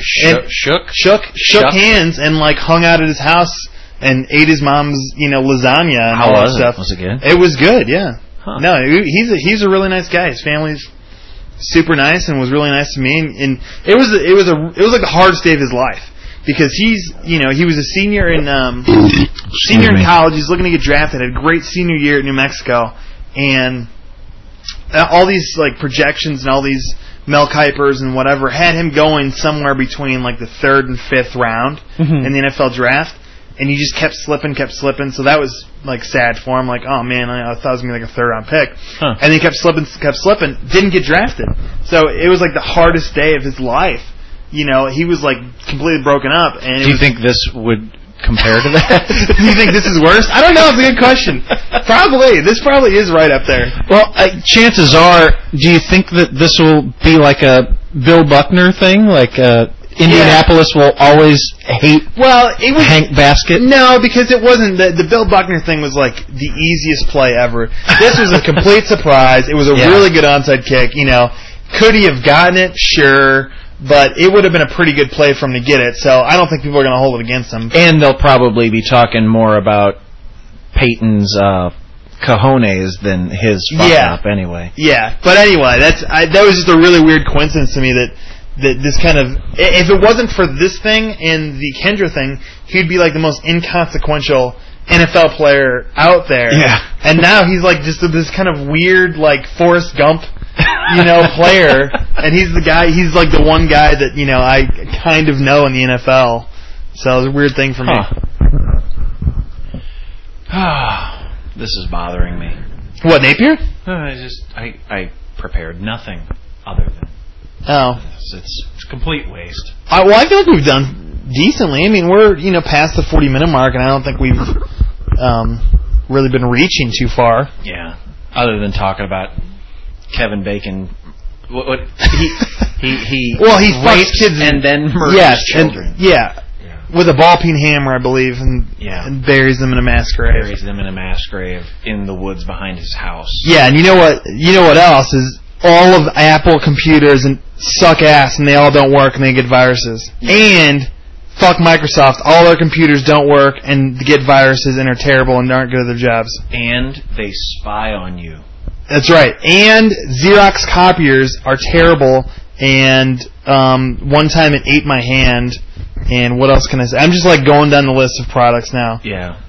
Shook hands and hung out at his house and ate his mom's lasagna and all that stuff. Was it good? It was good, yeah. Huh. No, he's a really nice guy. His family's super nice and was really nice to me, and it was like the hardest day of his life. Because he was a senior in college. He's looking to get drafted. Had a great senior year at New Mexico, and all these projections and all these Mel Kipers and whatever had him going somewhere between the 3rd and 5th round in the NFL draft. And he just kept slipping. So that was sad for him. Oh man, I thought it was gonna be a 3rd round pick. Huh. And then he kept slipping. Didn't get drafted. So it was the hardest day of his life. He was completely broken up. And do you think this would compare to that? Do you think this is worse? I don't know. It's a good question. Probably. This probably is right up there. Well, chances are, do you think that this will be like a Bill Buckner thing? Indianapolis will always hate Hank Baskett? No, because it wasn't. The Bill Buckner thing was the easiest play ever. This was a complete surprise. It was a really good onside kick. Could he have gotten it? Sure. But it would have been a pretty good play for him to get it, so I don't think people are going to hold it against him. And they'll probably be talking more about Peyton's cojones than his fuck-up anyway. Yeah, but anyway, that was just a really weird coincidence to me that this kind of... If it wasn't for this thing and the Kendra thing, he'd be the most inconsequential NFL player out there. Yeah. And now he's just this kind of weird, Forrest Gump... player, and he's the one guy that I kind of know in the NFL. So it was a weird thing for me. This is bothering me. What, Napier? I prepared nothing other than. It's a complete waste. Well, I feel like we've done decently. I mean, we're past the 40-minute mark, and I don't think we've really been reaching too far. Yeah, other than talking about Kevin Bacon, he fucks kids and then murders children. With a ball-peen hammer, I believe, and buries them in a mass grave. In the woods behind his house. Yeah, and you know what else is all of Apple computers and suck ass, and they all don't work, and they get viruses. And fuck Microsoft, all their computers don't work and get viruses and are terrible and aren't good at their jobs. And they spy on you. That's right. And Xerox copiers are terrible, and one time it ate my hand, and what else can I say? I'm just going down the list of products now. Yeah.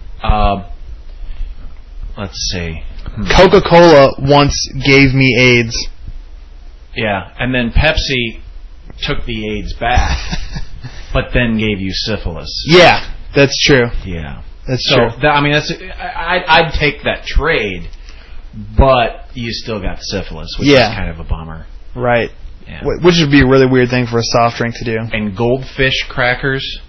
Let's see. Coca-Cola once gave me AIDS. Yeah, and then Pepsi took the AIDS back, but then gave you syphilis. Yeah, that's true. Yeah. That's true. I'd take that trade. But you still got syphilis, which is kind of a bummer. Right. Yeah. Which would be a really weird thing for a soft drink to do. And goldfish crackers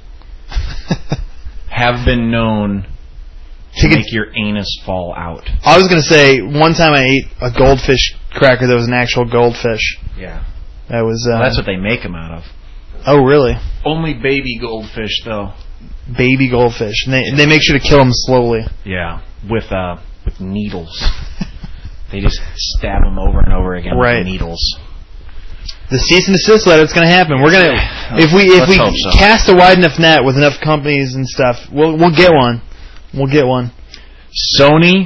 have been known to make your anus fall out. I was going to say, one time I ate a goldfish cracker that was an actual goldfish. Yeah. That was. That's what they make them out of. Oh, really? Only baby goldfish, though. Baby goldfish. And they make sure to kill them slowly. Yeah. With needles. They just stab them over and over again with needles. The cease and desist letter, it's going to happen. We're going to if we cast a wide enough net with enough companies and stuff, we'll get one. We'll get one. Sony.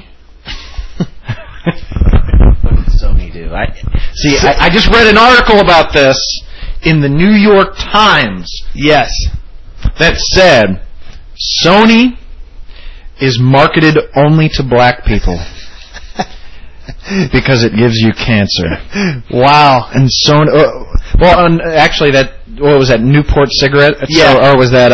What did Sony do? I just read an article about this in the New York Times. Yes. That said, Sony is marketed only to black people because it gives you cancer. Wow. And Sony, actually, what was that, Newport cigarette? Yeah. Or was that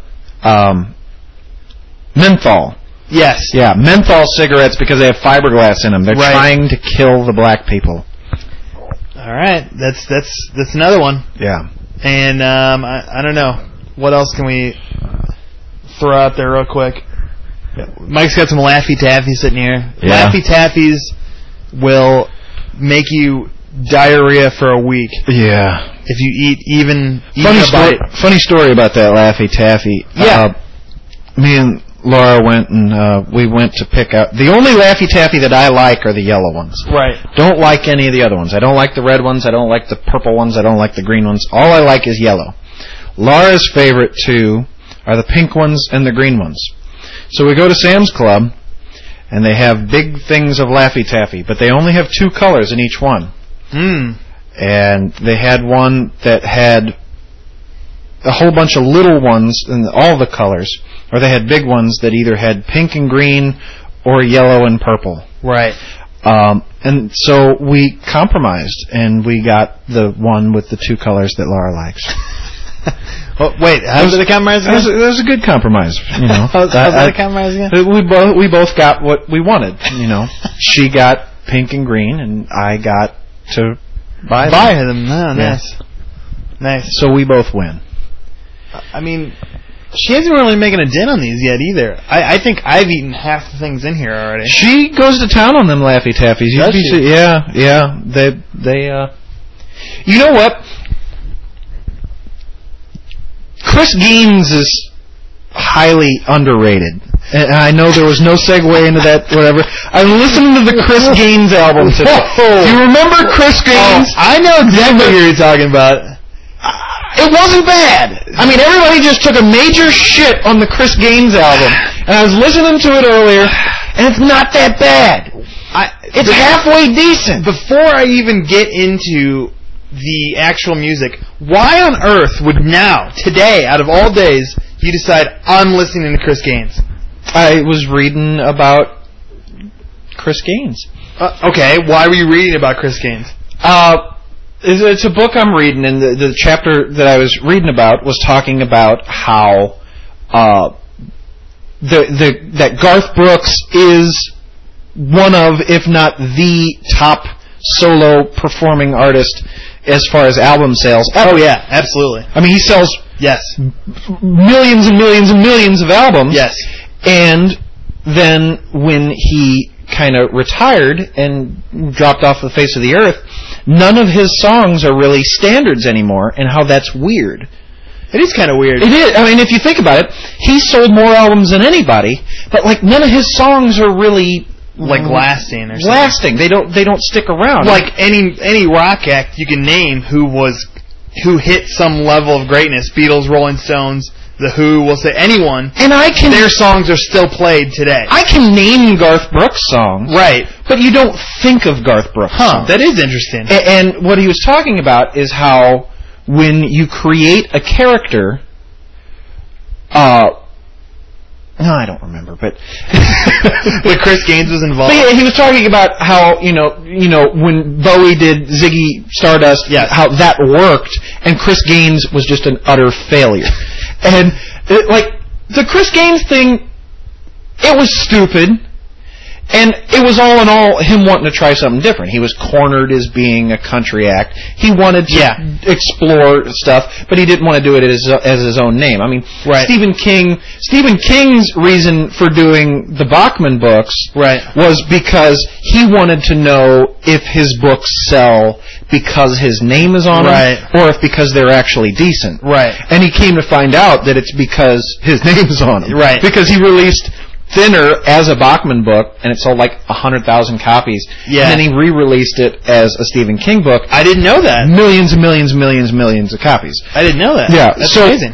menthol? Yes. Yeah, menthol cigarettes because they have fiberglass in them. They're trying to kill the black people. All right, that's another one. Yeah. And I don't know. What else can we throw out there real quick? Mike's got some Laffy Taffy sitting here. Yeah. Laffy Taffies will make you diarrhea for a week. Yeah. If you eat even Funny story about that Laffy Taffy. Yeah. Me and Laura went and we went to pick out... The only Laffy Taffy that I like are the yellow ones. Right. Don't like any of the other ones. I don't like the red ones. I don't like the purple ones. I don't like the green ones. All I like is yellow. Laura's favorite two are the pink ones and the green ones. So we go to Sam's Club, and they have big things of Laffy Taffy, but they only have 2 colors in each one. And they had one that had a whole bunch of little ones in all the colors, or they had big ones that either had pink and green or yellow and purple. Right. And so we compromised, and we got the one with the 2 colors that Laura likes. Oh, wait, how did the compromise again? It was a good compromise, you know. How's the compromise again? We both got what we wanted, you know. She got pink and green, and I got to buy them. Oh, nice. Yeah. Nice. So we both win. I mean, she hasn't really making a dent on these yet either. I think I've eaten half the things in here already. She goes to town on them Laffy Taffies. Does she? Yeah. They you know what? Chris Gaines is highly underrated. And I know there was no segue into that, whatever. I listened to the Chris Gaines album today. Do you remember Chris Gaines? I know exactly what you're talking about. It wasn't bad. I mean, everybody just took a major shit on the Chris Gaines album. And I was listening to it earlier, and it's not that bad. It's halfway decent. Before I even get into the actual music, why on earth would now, today, out of all days, you decide, I'm listening to Chris Gaines? I was reading about Chris Gaines. Okay, why were you reading about Chris Gaines? It's a book I'm reading, and the chapter that I was reading about was talking about how that Garth Brooks is one of, if not the top solo performing artist as far as album sales ever. Oh yeah, absolutely. I mean, he sells millions and millions and millions of albums. Yes. And then when he kind of retired and dropped off the face of the earth, none of his songs are really standards anymore, and how that's weird. It is kind of weird. It is. I mean, if you think about it, he sold more albums than anybody, but like none of his songs are really like lasting or something. Lasting. They don't stick around. Like any rock act you can name who hit some level of greatness, Beatles, Rolling Stones, The Who, we'll say anyone, and their songs are still played today. I can name Garth Brooks songs. Right. But you don't think of Garth Brooks songs. That is interesting. And what he was talking about is how when you create a character, no, I don't remember, but when Chris Gaines was involved. But yeah, he was talking about how you know when Bowie did Ziggy Stardust, how that worked, and Chris Gaines was just an utter failure. And like the Chris Gaines thing, it was stupid. And it was all in all him wanting to try something different. He was cornered as being a country act. He wanted to explore stuff, but he didn't want to do it as his own name. I mean, Stephen King's reason for doing the Bachman books was because he wanted to know if his books sell because his name is on them, or if because they're actually decent. Right. And he came to find out that it's because his name is on them. Right. Because he released Thinner as a Bachman book, and it sold like 100,000 copies. Yeah. And then he re-released it as a Stephen King book. I didn't know that. Millions and millions and millions and millions of copies. I didn't know that. Yeah. That's amazing.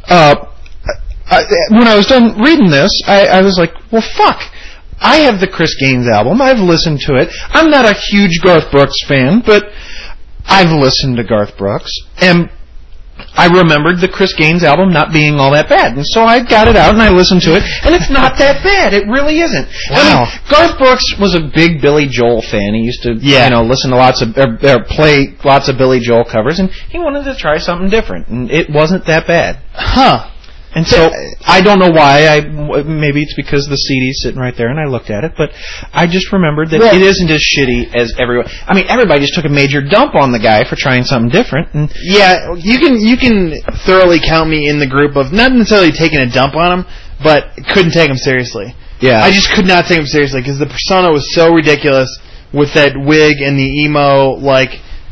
When I was done reading this, I was like, well, fuck. I have the Chris Gaines album. I've listened to it. I'm not a huge Garth Brooks fan, but I've listened to Garth Brooks. And I remembered the Chris Gaines album not being all that bad. And so I got it out and I listened to it, and it's not that bad. It really isn't. Wow. I mean, Garth Brooks was a big Billy Joel fan. He used to listen to lots of play lots of Billy Joel covers, and he wanted to try something different, and it wasn't that bad. Huh. And so I don't know why. Maybe it's because the CD's sitting right there, and I looked at it. But I just remembered that it isn't as shitty as everyone. I mean, everybody just took a major dump on the guy for trying something different. And yeah, you can thoroughly count me in the group of not necessarily taking a dump on him, but couldn't take him seriously. Yeah, I just could not take him seriously because the persona was so ridiculous with that wig and the emo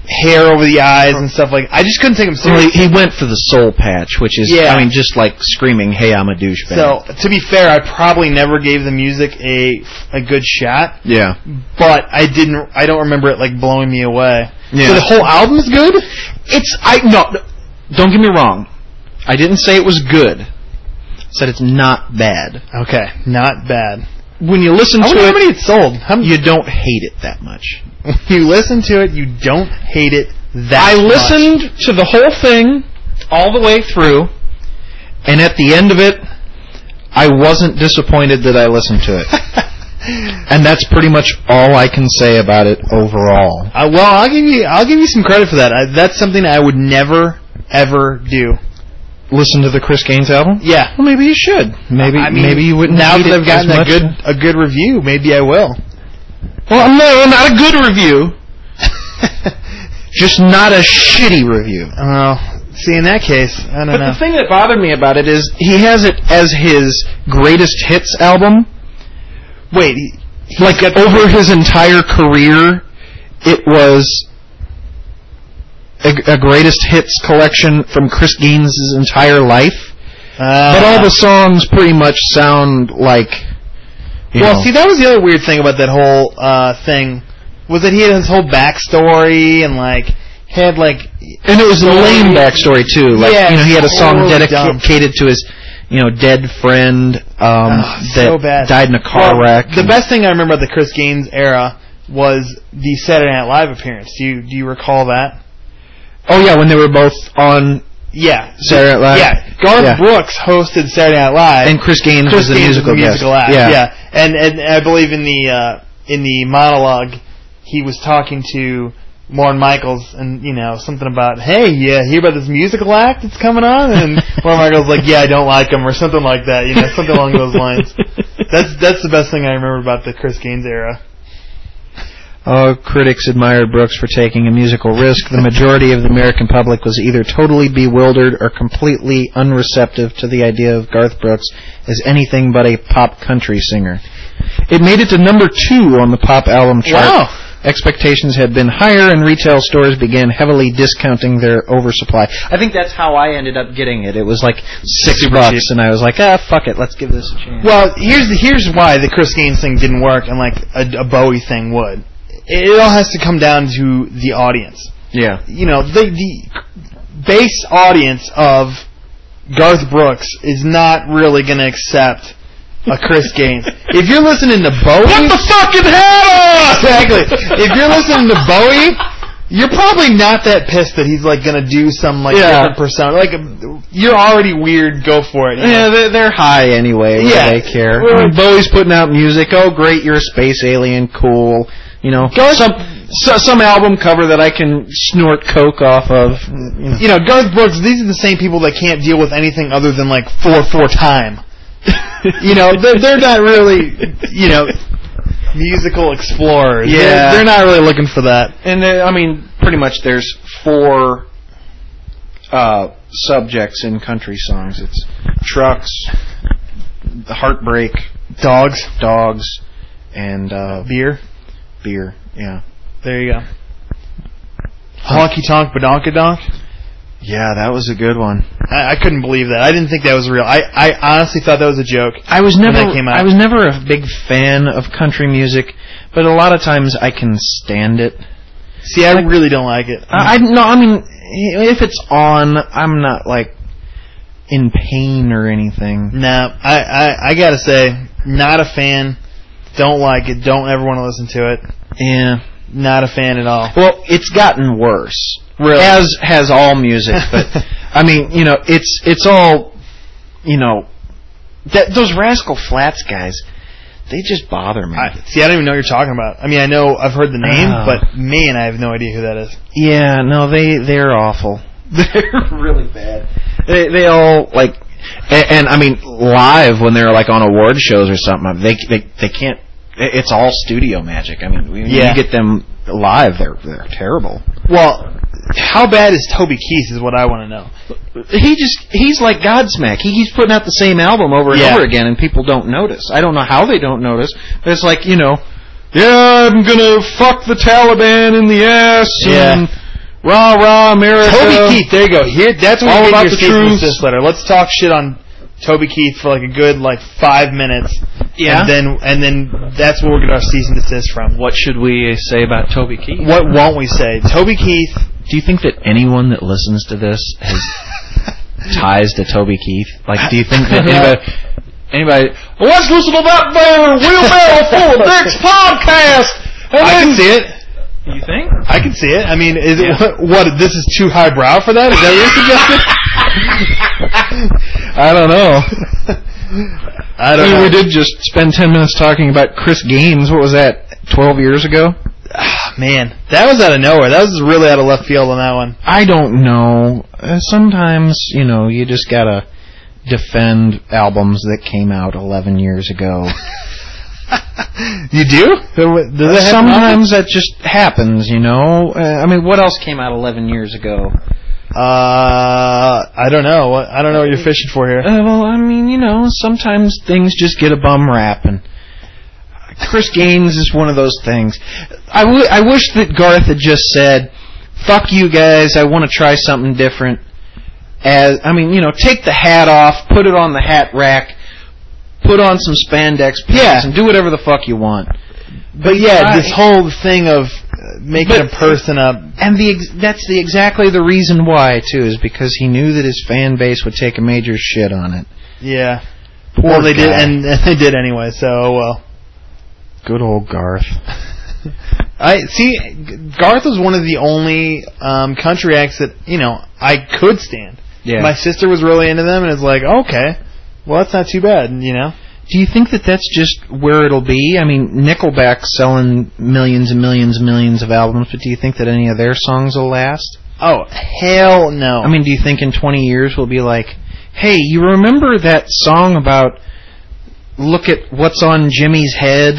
hair over the eyes and stuff like. I just couldn't take him Well, seriously. he went for the soul patch, which is, Yeah. I mean, just like screaming, "Hey, I'm a douchebag." So to be fair, I probably never gave the music a good shot, yeah, but I don't remember it like blowing me away. Yeah. So the whole album's good. don't get me wrong. I didn't say it was good. I said it's not bad. Okay, not bad. When you listen I to wonder how many it, it sold. you don't hate it that much. When you listen to it, you don't hate it that I much. listened to the whole thing all the way through, and at the end of it, I wasn't disappointed that I listened to it. And that's pretty much all I can say about it overall. Well, I'll give you some credit for that. That's something I would never ever do. Listen to the Chris Gaines album? Yeah. Well, maybe you should. Maybe you wouldn't. Now hate that it I've gotten as much. a good review, maybe I will. Well, no, not a good review. Just not a shitty review. See, in that case, I don't know. But the thing that bothered me about it is he has it as his greatest hits album. Wait, like over his entire career, it was a greatest hits collection from Chris Gaines' entire life. But all the songs pretty much sound like. See, that was the other weird thing about that whole thing, was that he had his whole backstory and had and it was a lame backstory too. He had a song dedicated to his dead friend that died in a car wreck. The best thing I remember about the Chris Gaines era was the Saturday Night Live appearance. Do you recall that? Oh yeah, when they were both on Saturday Night Live. Yeah, Garth Brooks hosted Saturday Night Live, and Chris Gaines was the musical act. Yeah, and I believe in the monologue he was talking to Lorne Michaels, and something about, hey, hear about this musical act that's coming on? And Lorne Michaels like, yeah, I don't like him, or something like that. Something along those lines. That's the best thing I remember about the Chris Gaines era. Critics admired Brooks for taking a musical risk. The majority of the American public was either totally bewildered or completely unreceptive to the idea of Garth Brooks as anything but a pop country singer. It made it to number 2 on the pop album chart. Wow. Expectations had been higher, and retail stores began heavily discounting their oversupply. I think that's how I ended up getting it. It was like $6, and I was like, fuck it, let's give this a chance. Well, here's why the Chris Gaines thing didn't work, and a Bowie thing would. It all has to come down to the audience. Yeah. The base audience of Garth Brooks is not really going to accept a Chris Gaines. If you're listening to Bowie... Put the fucking hat on! Exactly. If you're listening to Bowie, you're probably not that pissed that he's going to do some different persona. You're already weird, go for it. Yeah, they're high anyway. Yeah. They care. Bowie's putting out music. Oh, great, you're a space alien. Cool. Some album cover that I can snort coke off of. Garth Brooks, these are the same people that can't deal with anything other than 4/4 time. They're not really, musical explorers. Yeah. They're not really looking for that. And pretty much there's 4 subjects in country songs. It's trucks, heartbreak, dogs, and beer. Beer, yeah. There you go. Honky tonk badonkadonk. Yeah, that was a good one. I couldn't believe that. I didn't think that was real. I honestly thought that was a joke. I was when that came out. I was never a big fan of country music, but a lot of times I can stand it. See, I really don't like it. If it's on, I'm not in pain or anything. No, I gotta say, not a fan. Don't like it. Don't ever want to listen to it. Yeah. Not a fan at all. Well, it's gotten worse. Really? As has all music. But, it's all, those Rascal Flatts guys, they just bother me. I don't even know what you're talking about. I know I've heard the name, but man, I have no idea who that is. Yeah, no, they're awful. They're really bad. They all, and live when they're on award shows or something, they can't. It's all studio magic. When you get them live, they're terrible. Well, how bad is Toby Keith is what I want to know. He's like Godsmack. He keeps putting out the same album over and over again, and people don't notice. I don't know how they don't notice. But it's I'm gonna fuck the Taliban in the ass, and Rah, rah, America. Toby Keith, there you go. That's when All you about get the your cease and truth. desist letter. Let's talk shit on Toby Keith for like a good 5 minutes. Yeah. And then that's where we'll get our cease and desist from. What should we say about Toby Keith? What won't we say? Toby Keith. Do you think that anyone that listens to this has ties to Toby Keith? Like, do you think that anybody let's listen to that band, Wheelbarrow Full of Dicks podcast? I can see it. You think? I can see it. I mean, is it what? This is too highbrow for that? Is that what you're suggesting? I don't know. I don't know. We did just spend 10 minutes talking about Chris Gaines. What was that? 12 years ago? Man, that was out of nowhere. That was really out of left field on that one. I don't know. Sometimes, you just gotta defend albums that came out 11 years ago. You do? Does that Sometimes that just happens, I mean, what else came out 11 years ago? I don't know. I don't know what you're fishing for here. Well, I mean, sometimes things just get a bum rap, and Chris Gaines is one of those things. I wish that Garth had just said, fuck you guys, I want to try something different. Take the hat off, put it on the hat rack, put on some spandex pants, and do whatever the fuck you want. But yeah, this whole thing of making a person up. And that's exactly the reason why, too, is because he knew that his fan base would take a major shit on it. Yeah. Poor they guy. did, and they did anyway, so, well. Good old Garth. Garth was one of the only country acts that, I could stand. Yeah. My sister was really into them, and it's like, okay, well, that's not too bad, Do you think that that's just where it'll be? I mean, Nickelback's selling millions and millions and millions of albums, but do you think that any of their songs will last? Oh, hell no. I mean, do you think in 20 years we'll be like, hey, you remember that song about look at what's on Jimmy's head?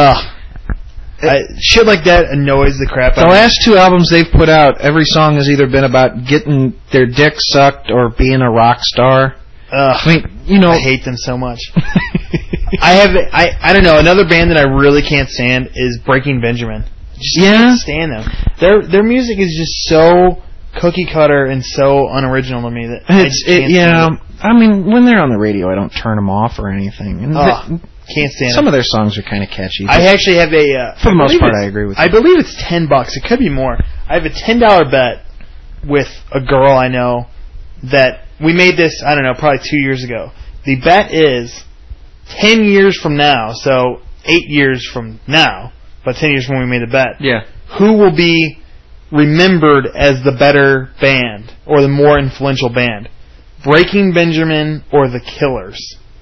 Shit like that annoys the crap out of me. The last two albums they've put out, every song has either been about getting their dick sucked or being a rock star. I mean, I hate them so much. I don't know. Another band that I really can't stand is Breaking Benjamin. Just can't stand them. Their music is just so cookie cutter and so unoriginal to me that I can't stand it. I mean, when they're on the radio, I don't turn them off or anything. And can't stand some it. of their songs are kind of catchy. I actually have for the most part, I agree with you. I believe it's $10. It could be more. I have a $10 bet with a girl I know that we made this, I don't know, probably 2 years ago. The bet is 10 years from now, so 8 years from now, but 10 years from when we made the bet. Yeah. Who will be remembered as the better band or the more influential band? Breaking Benjamin or the Killers?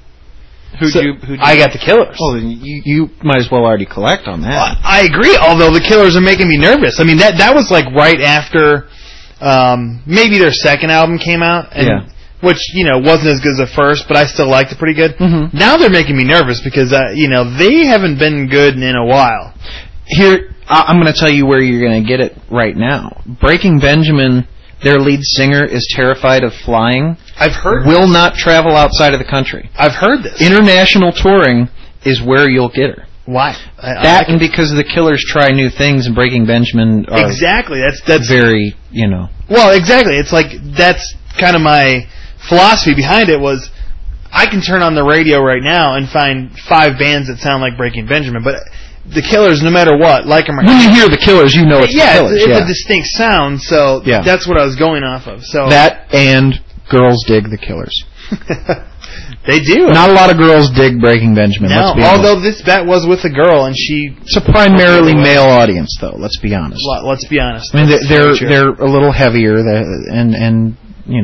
I got the Killers. Well, then you might as well already collect on that. Well, I agree, although the Killers are making me nervous. I mean, that was like right after maybe their second album came out, and which, wasn't as good as the first, but I still liked it pretty good. Mm-hmm. Now they're making me nervous because, they haven't been good in a while. Here, I'm going to tell you where you're going to get it right now. Breaking Benjamin, their lead singer, is terrified of flying. I've heard Will not travel outside of the country. I've heard this. International touring is where you'll get her. Why? And because the Killers try new things, and Breaking Benjamin are exactly. That's very, Well, exactly. It's like that's kind of my philosophy behind it was I can turn on the radio right now and find 5 bands that sound like Breaking Benjamin, but the Killers, no matter what, like them or when you hear the Killers, you know it's the Killers. It's a distinct sound, so that's what I was going off of. So that and girls dig the Killers. They do. Not a lot of girls dig Breaking Benjamin. No, let's be although honest. this bet was with a girl, and it's a primarily male audience, though. Let's be honest. Let's be honest. I mean, they're a little heavier, and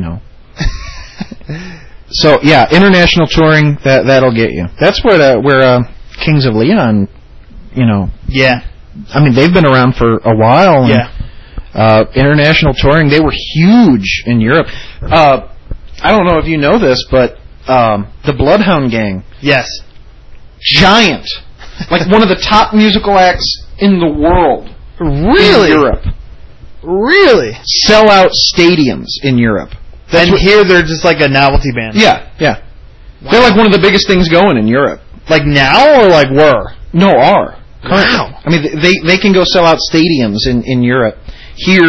So yeah, international touring that'll get you. That's where Kings of Leon, Yeah. I mean, they've been around for a while. Yeah. International touring, they were huge in Europe. I don't know if you know this, but the Bloodhound Gang. Yes. Giant. Like one of the top musical acts in the world. Really? In Europe. Really? Sell out stadiums in Europe. Here they're just like a novelty band. Yeah. Wow. They're like one of the biggest things going in Europe. Like now or like were? No, are. Wow. I mean, they can go sell out stadiums in Europe. Here,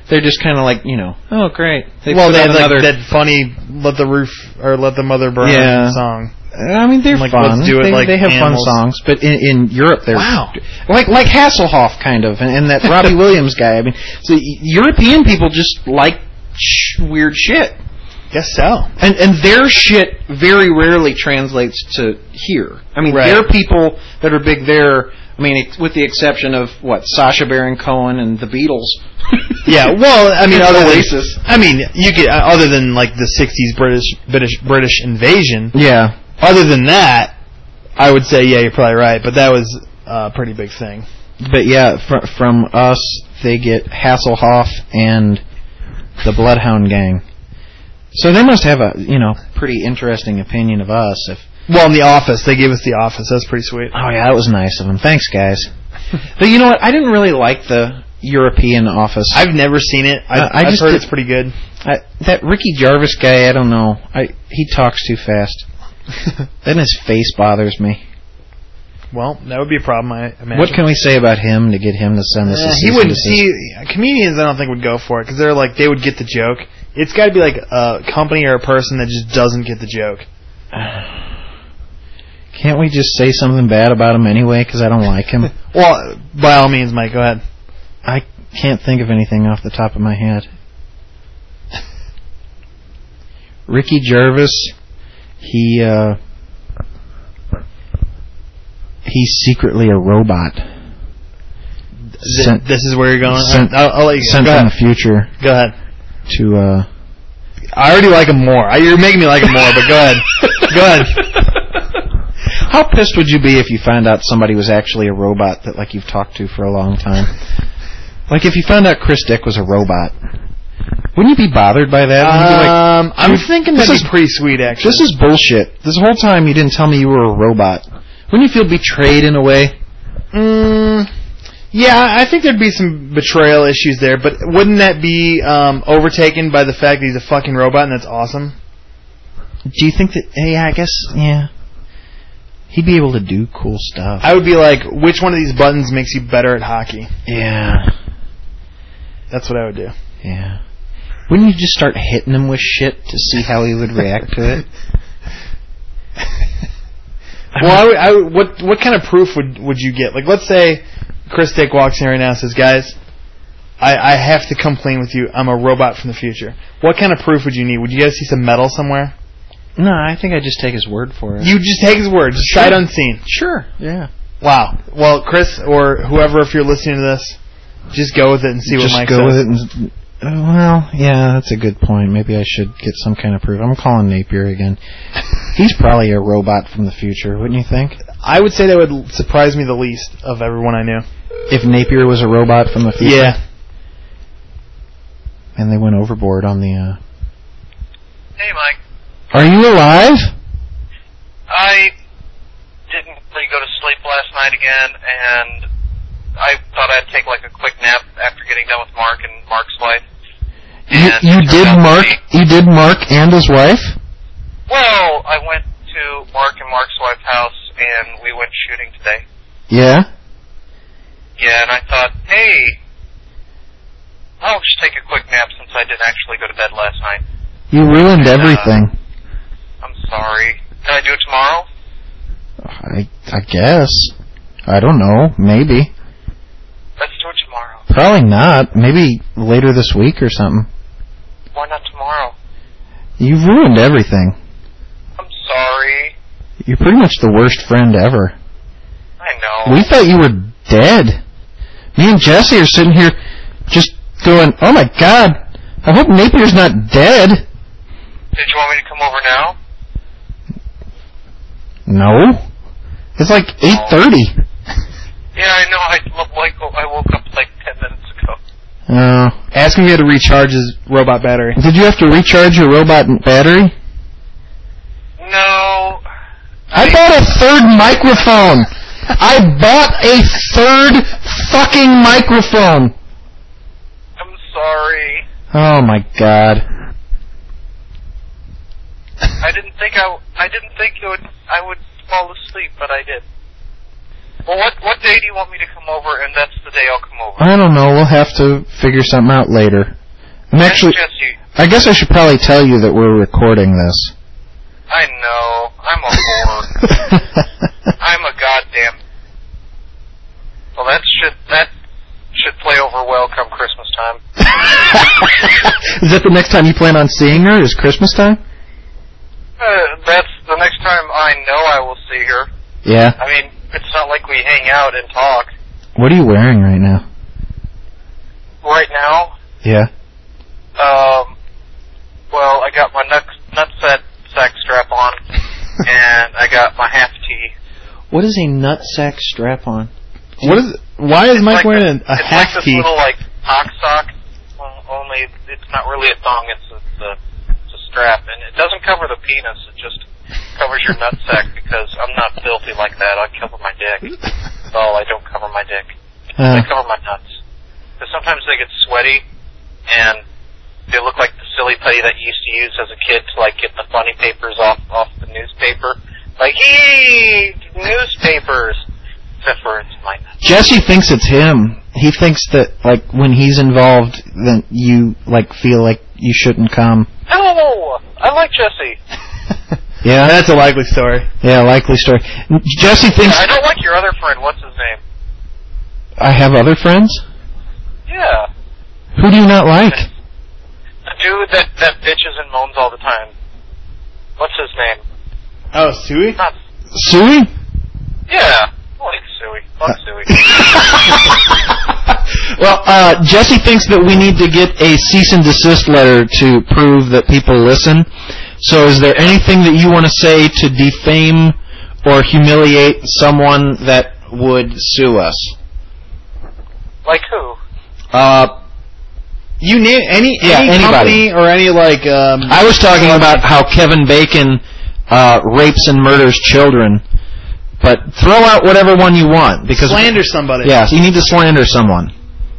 They're just kind of like, oh great. They had that funny "Let the Mother Burn" song. I mean, they're fun. Let's do it they have animals. fun songs, but in Europe, they're like Hasselhoff kind of, and that Robbie Williams guy. I mean, so European people just like weird shit. Guess so. And their shit very rarely translates to here. I mean, there are people that are big there. I mean, with the exception of Sacha Baron Cohen and the Beatles. Yeah, well, I mean, you get other than like the '60s British invasion. Yeah. Other than that, I would say you're probably right, but that was a pretty big thing. But yeah, from us, they get Hasselhoff and the Bloodhound Gang. So they must have a pretty interesting opinion of us. Well, in The Office, they gave us The Office. That's pretty sweet. Oh yeah, that was nice of them. Thanks, guys. But you know what? I didn't really like the European Office. I've never seen it. I've just heard it's pretty good. That Ricky Gervais guy, I don't know. He talks too fast. Then his face bothers me. Well, that would be a problem, I imagine. What can we say about him to get him to send us a cease he wouldn't see. Comedians, I don't think, would go for it because they're like, they would get the joke. It's got to be like a company or a person that just doesn't get the joke. Can't we just say something bad about him anyway because I don't like him? Well, by all means, Mike, go ahead. I can't think of anything off the top of my head. Ricky Gervais, he's secretly a robot. This is where you're going? I'll let you go. Sent from the future. Go ahead. I already like him more. You're making me like him more, but go ahead. Go ahead. How pissed would you be if you found out somebody was actually a robot that you've talked to for a long time? Like if you found out Chris Dick was a robot. Wouldn't you be bothered by that? I'm thinking that'd be pretty sweet, actually. This is bullshit. This whole time you didn't tell me you were a robot. Wouldn't you feel betrayed in a way? Yeah, I think there'd be some betrayal issues there, but wouldn't that be overtaken by the fact that he's a fucking robot and that's awesome? Do you think that... Yeah, I guess... Yeah. He'd be able to do cool stuff. I would be like, which one of these buttons makes you better at hockey? Yeah. That's what I would do. Yeah. Wouldn't you just start hitting him with shit to see how he would react to it? Well, what kind of proof would you get? Like, let's say Chris Dick walks in right now and says, guys, I have to come clean with you. I'm a robot from the future. What kind of proof would you need? Would you guys see some metal somewhere? No, I think I'd just take his word for it. You just take his word, just sight unseen. Sure, yeah. Wow. Well, Chris, or whoever, if you're listening to this, just go with it and see what Mike says. Just go with it and... well, yeah, that's a good point. Maybe I should get some kind of proof. I'm calling Napier again. He's probably a robot from the future, wouldn't you think? I would say that would surprise me the least of everyone I knew. If Napier was a robot from the future? Yeah. And they went overboard on the... Hey, Mike. Are you alive? I didn't really go to sleep last night again, and I thought I'd take a quick nap after getting done with Mark and Mark's wife. You did Mark and his wife? Well, I went to Mark and Mark's wife's house, and we went shooting today. Yeah? Yeah, and I thought, hey, I'll just take a quick nap since I didn't actually go to bed last night. You ruined everything. I'm sorry. Can I do it tomorrow? I guess. I don't know. Maybe. Let's do it tomorrow. Probably not. Maybe later this week or something. Why not tomorrow? You've ruined everything. I'm sorry. You're pretty much the worst friend ever. I know. We thought you were dead. Me and Jesse are sitting here just going, oh my God, I hope Napier's not dead. Did you want me to come over now? No. It's 8:30. Yeah, I know. I woke up 10 minutes ago. Ask him if he had to recharge his robot battery. Did you have to recharge your robot battery? No. I bought a third microphone. I bought a third fucking microphone. I'm sorry. Oh my God. I didn't think I would fall asleep, but I did. Well, what day do you want me to come over, and that's the day I'll come over? I don't know. We'll have to figure something out later. I'm actually. Jesse. I guess I should probably tell you that we're recording this. I know. I'm a whore. I'm a goddamn. Well, that should play over well come Christmas time. Is that the next time you plan on seeing her? Is Christmas time? That's the next time I know I will see her. Yeah. I mean, it's not like we hang out and talk. What are you wearing right now? Right now? Yeah. Well, I got my nutsack strap on, and I got my half tee. What is a nutsack strap on? What is? Why is Mike wearing a half It's like this tee? little ox sock. Only it's not really a thong. It's a strap, and it doesn't cover the penis. It just covers your nutsack because I'm not filthy like that. I cover my dick. Well, I don't cover my dick. I cover my nuts. Because sometimes they get sweaty, and they look like the silly putty that you used to use as a kid to get the funny papers off the newspaper. Hey, newspapers. Except for it's my nuts. Jesse thinks it's him. He thinks that when he's involved, then you feel like you shouldn't come. No, I like Jesse. Yeah, that's a likely story. Yeah, likely story. Jesse thinks. I don't like your other friend. What's his name? I have other friends. Yeah. Who do you not like? The dude that bitches and moans all the time. What's his name? Oh, Suey? Not Suey? Yeah. I like Suey. Fuck Suey. Well, Jesse thinks that we need to get a cease and desist letter to prove that people listen. So is there anything that you want to say to defame or humiliate someone that would sue us? Like who? You name any anybody. company or any I was talking about how Kevin Bacon rapes and murders children, but throw out whatever one you want because slander somebody. Yes, you need to slander someone.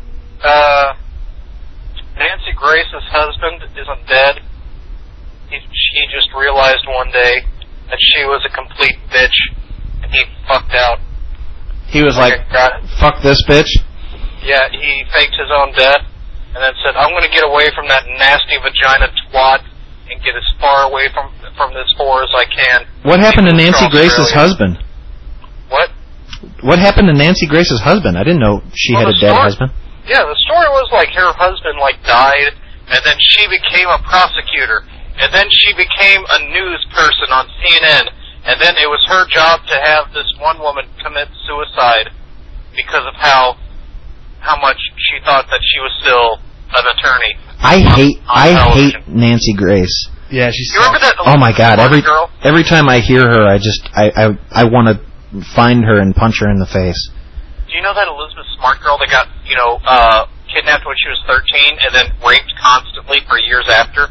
Nancy Grace's husband isn't dead. He just realized one day that she was a complete bitch, and he fucked out. He was like, fuck this bitch? Yeah, he faked his own death, and then said, I'm going to get away from that nasty vagina twat and get as far away from this whore as I can. What happened to Nancy Grace's husband? What? What happened to Nancy Grace's husband? I didn't know she had a dead husband. Yeah, the story was her husband died, and then she became a prosecutor, and then she became a news person on CNN, and then it was her job to have this one woman commit suicide because of how much she thought that she was still an attorney. I hate Nancy Grace. Yeah, she's. You remember that? Oh my God! Girl? Every time I hear her, I want to find her and punch her in the face. Do you know that Elizabeth Smart girl that got kidnapped when she was 13 and then raped constantly for years after?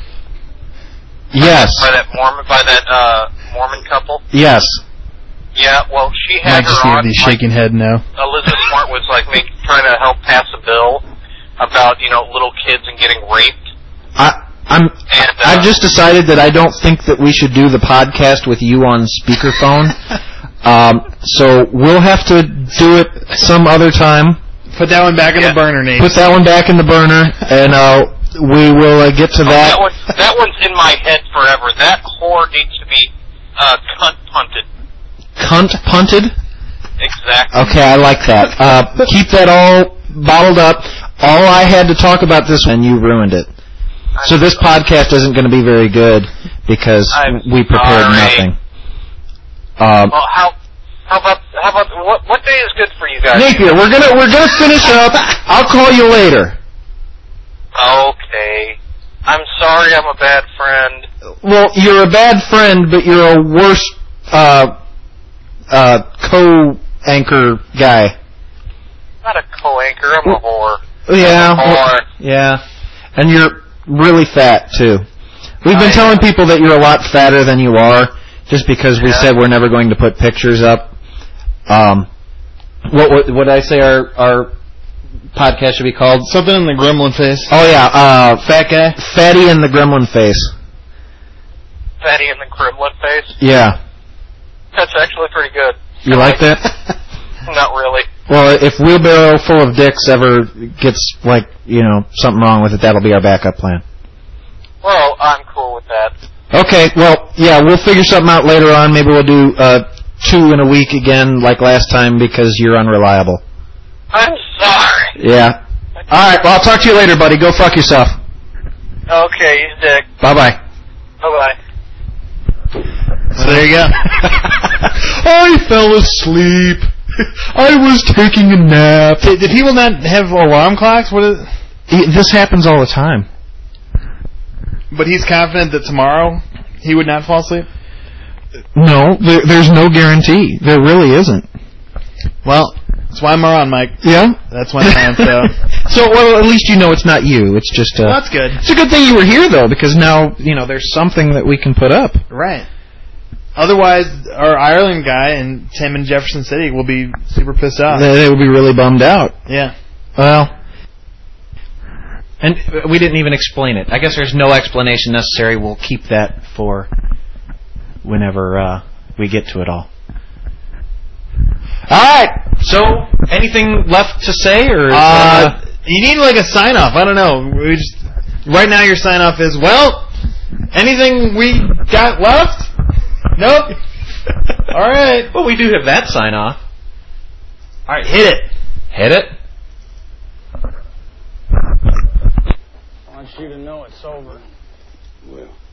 Yes. By that Mormon couple. Yes. Yeah, well, she had her on. He's shaking head now. Elizabeth Smart was trying to help pass a bill about little kids and getting raped. I've just decided that I don't think that we should do the podcast with you on speakerphone. So we'll have to do it some other time. Put that one back in the burner, Nate. Put that one back in the burner, and we will get to that. That one's in my head forever. That whore needs to be cunt punted. Cunt punted? Exactly. Okay, I like that. Keep that all bottled up. All I had to talk about this, and you ruined it. So this podcast isn't going to be very good because we prepared nothing. Well, how about what day is good for you guys? Napier, we're gonna finish up. I'll call you later. Okay. I'm sorry, I'm a bad friend. Well, you're a bad friend, but you're a worse co-anchor guy. Not a co-anchor. I'm a whore. Yeah. I'm a whore. Yeah. And you're really fat too. We've been telling people that you're a lot fatter than you are. Just because we said we're never going to put pictures up. What would I say our podcast should be called? Something in the gremlin face. Oh yeah, fat guy? Fatty in the gremlin face. Fatty in the gremlin face? Yeah. That's actually pretty good. You like that? Not really. Well, if Wheelbarrow Full of Dicks ever gets, something wrong with it, that'll be our backup plan. Well, I'm cool with that. Okay, well, yeah, we'll figure something out later on. Maybe we'll do 2 in a week again like last time because you're unreliable. I'm sorry. Yeah. All right, well, I'll talk to you later, buddy. Go fuck yourself. Okay, you dick. Bye-bye. Bye-bye. So there you go. I fell asleep. I was taking a nap. Did people not have alarm clocks? What is? This happens all the time. But he's confident that tomorrow he would not fall asleep? No, there's no guarantee. There really isn't. Well, that's why I'm around, Mike. Yeah? That's why I'm around, So, well, at least you know it's not you. It's just well, that's good. It's a good thing you were here, though, because now, there's something that we can put up. Right. Otherwise, our Ireland guy and Tim in Jefferson City will be super pissed off. They will be really bummed out. Yeah. Well... And we didn't even explain it. I guess there's no explanation necessary. We'll keep that for whenever we get to it all. All right. So, anything left to say, or you need a sign off? I don't know. Right now, your sign off is anything we got left? Nope. All right. Well, we do have that sign off. All right, hit it. Hit it. I want you to know it's over. Well.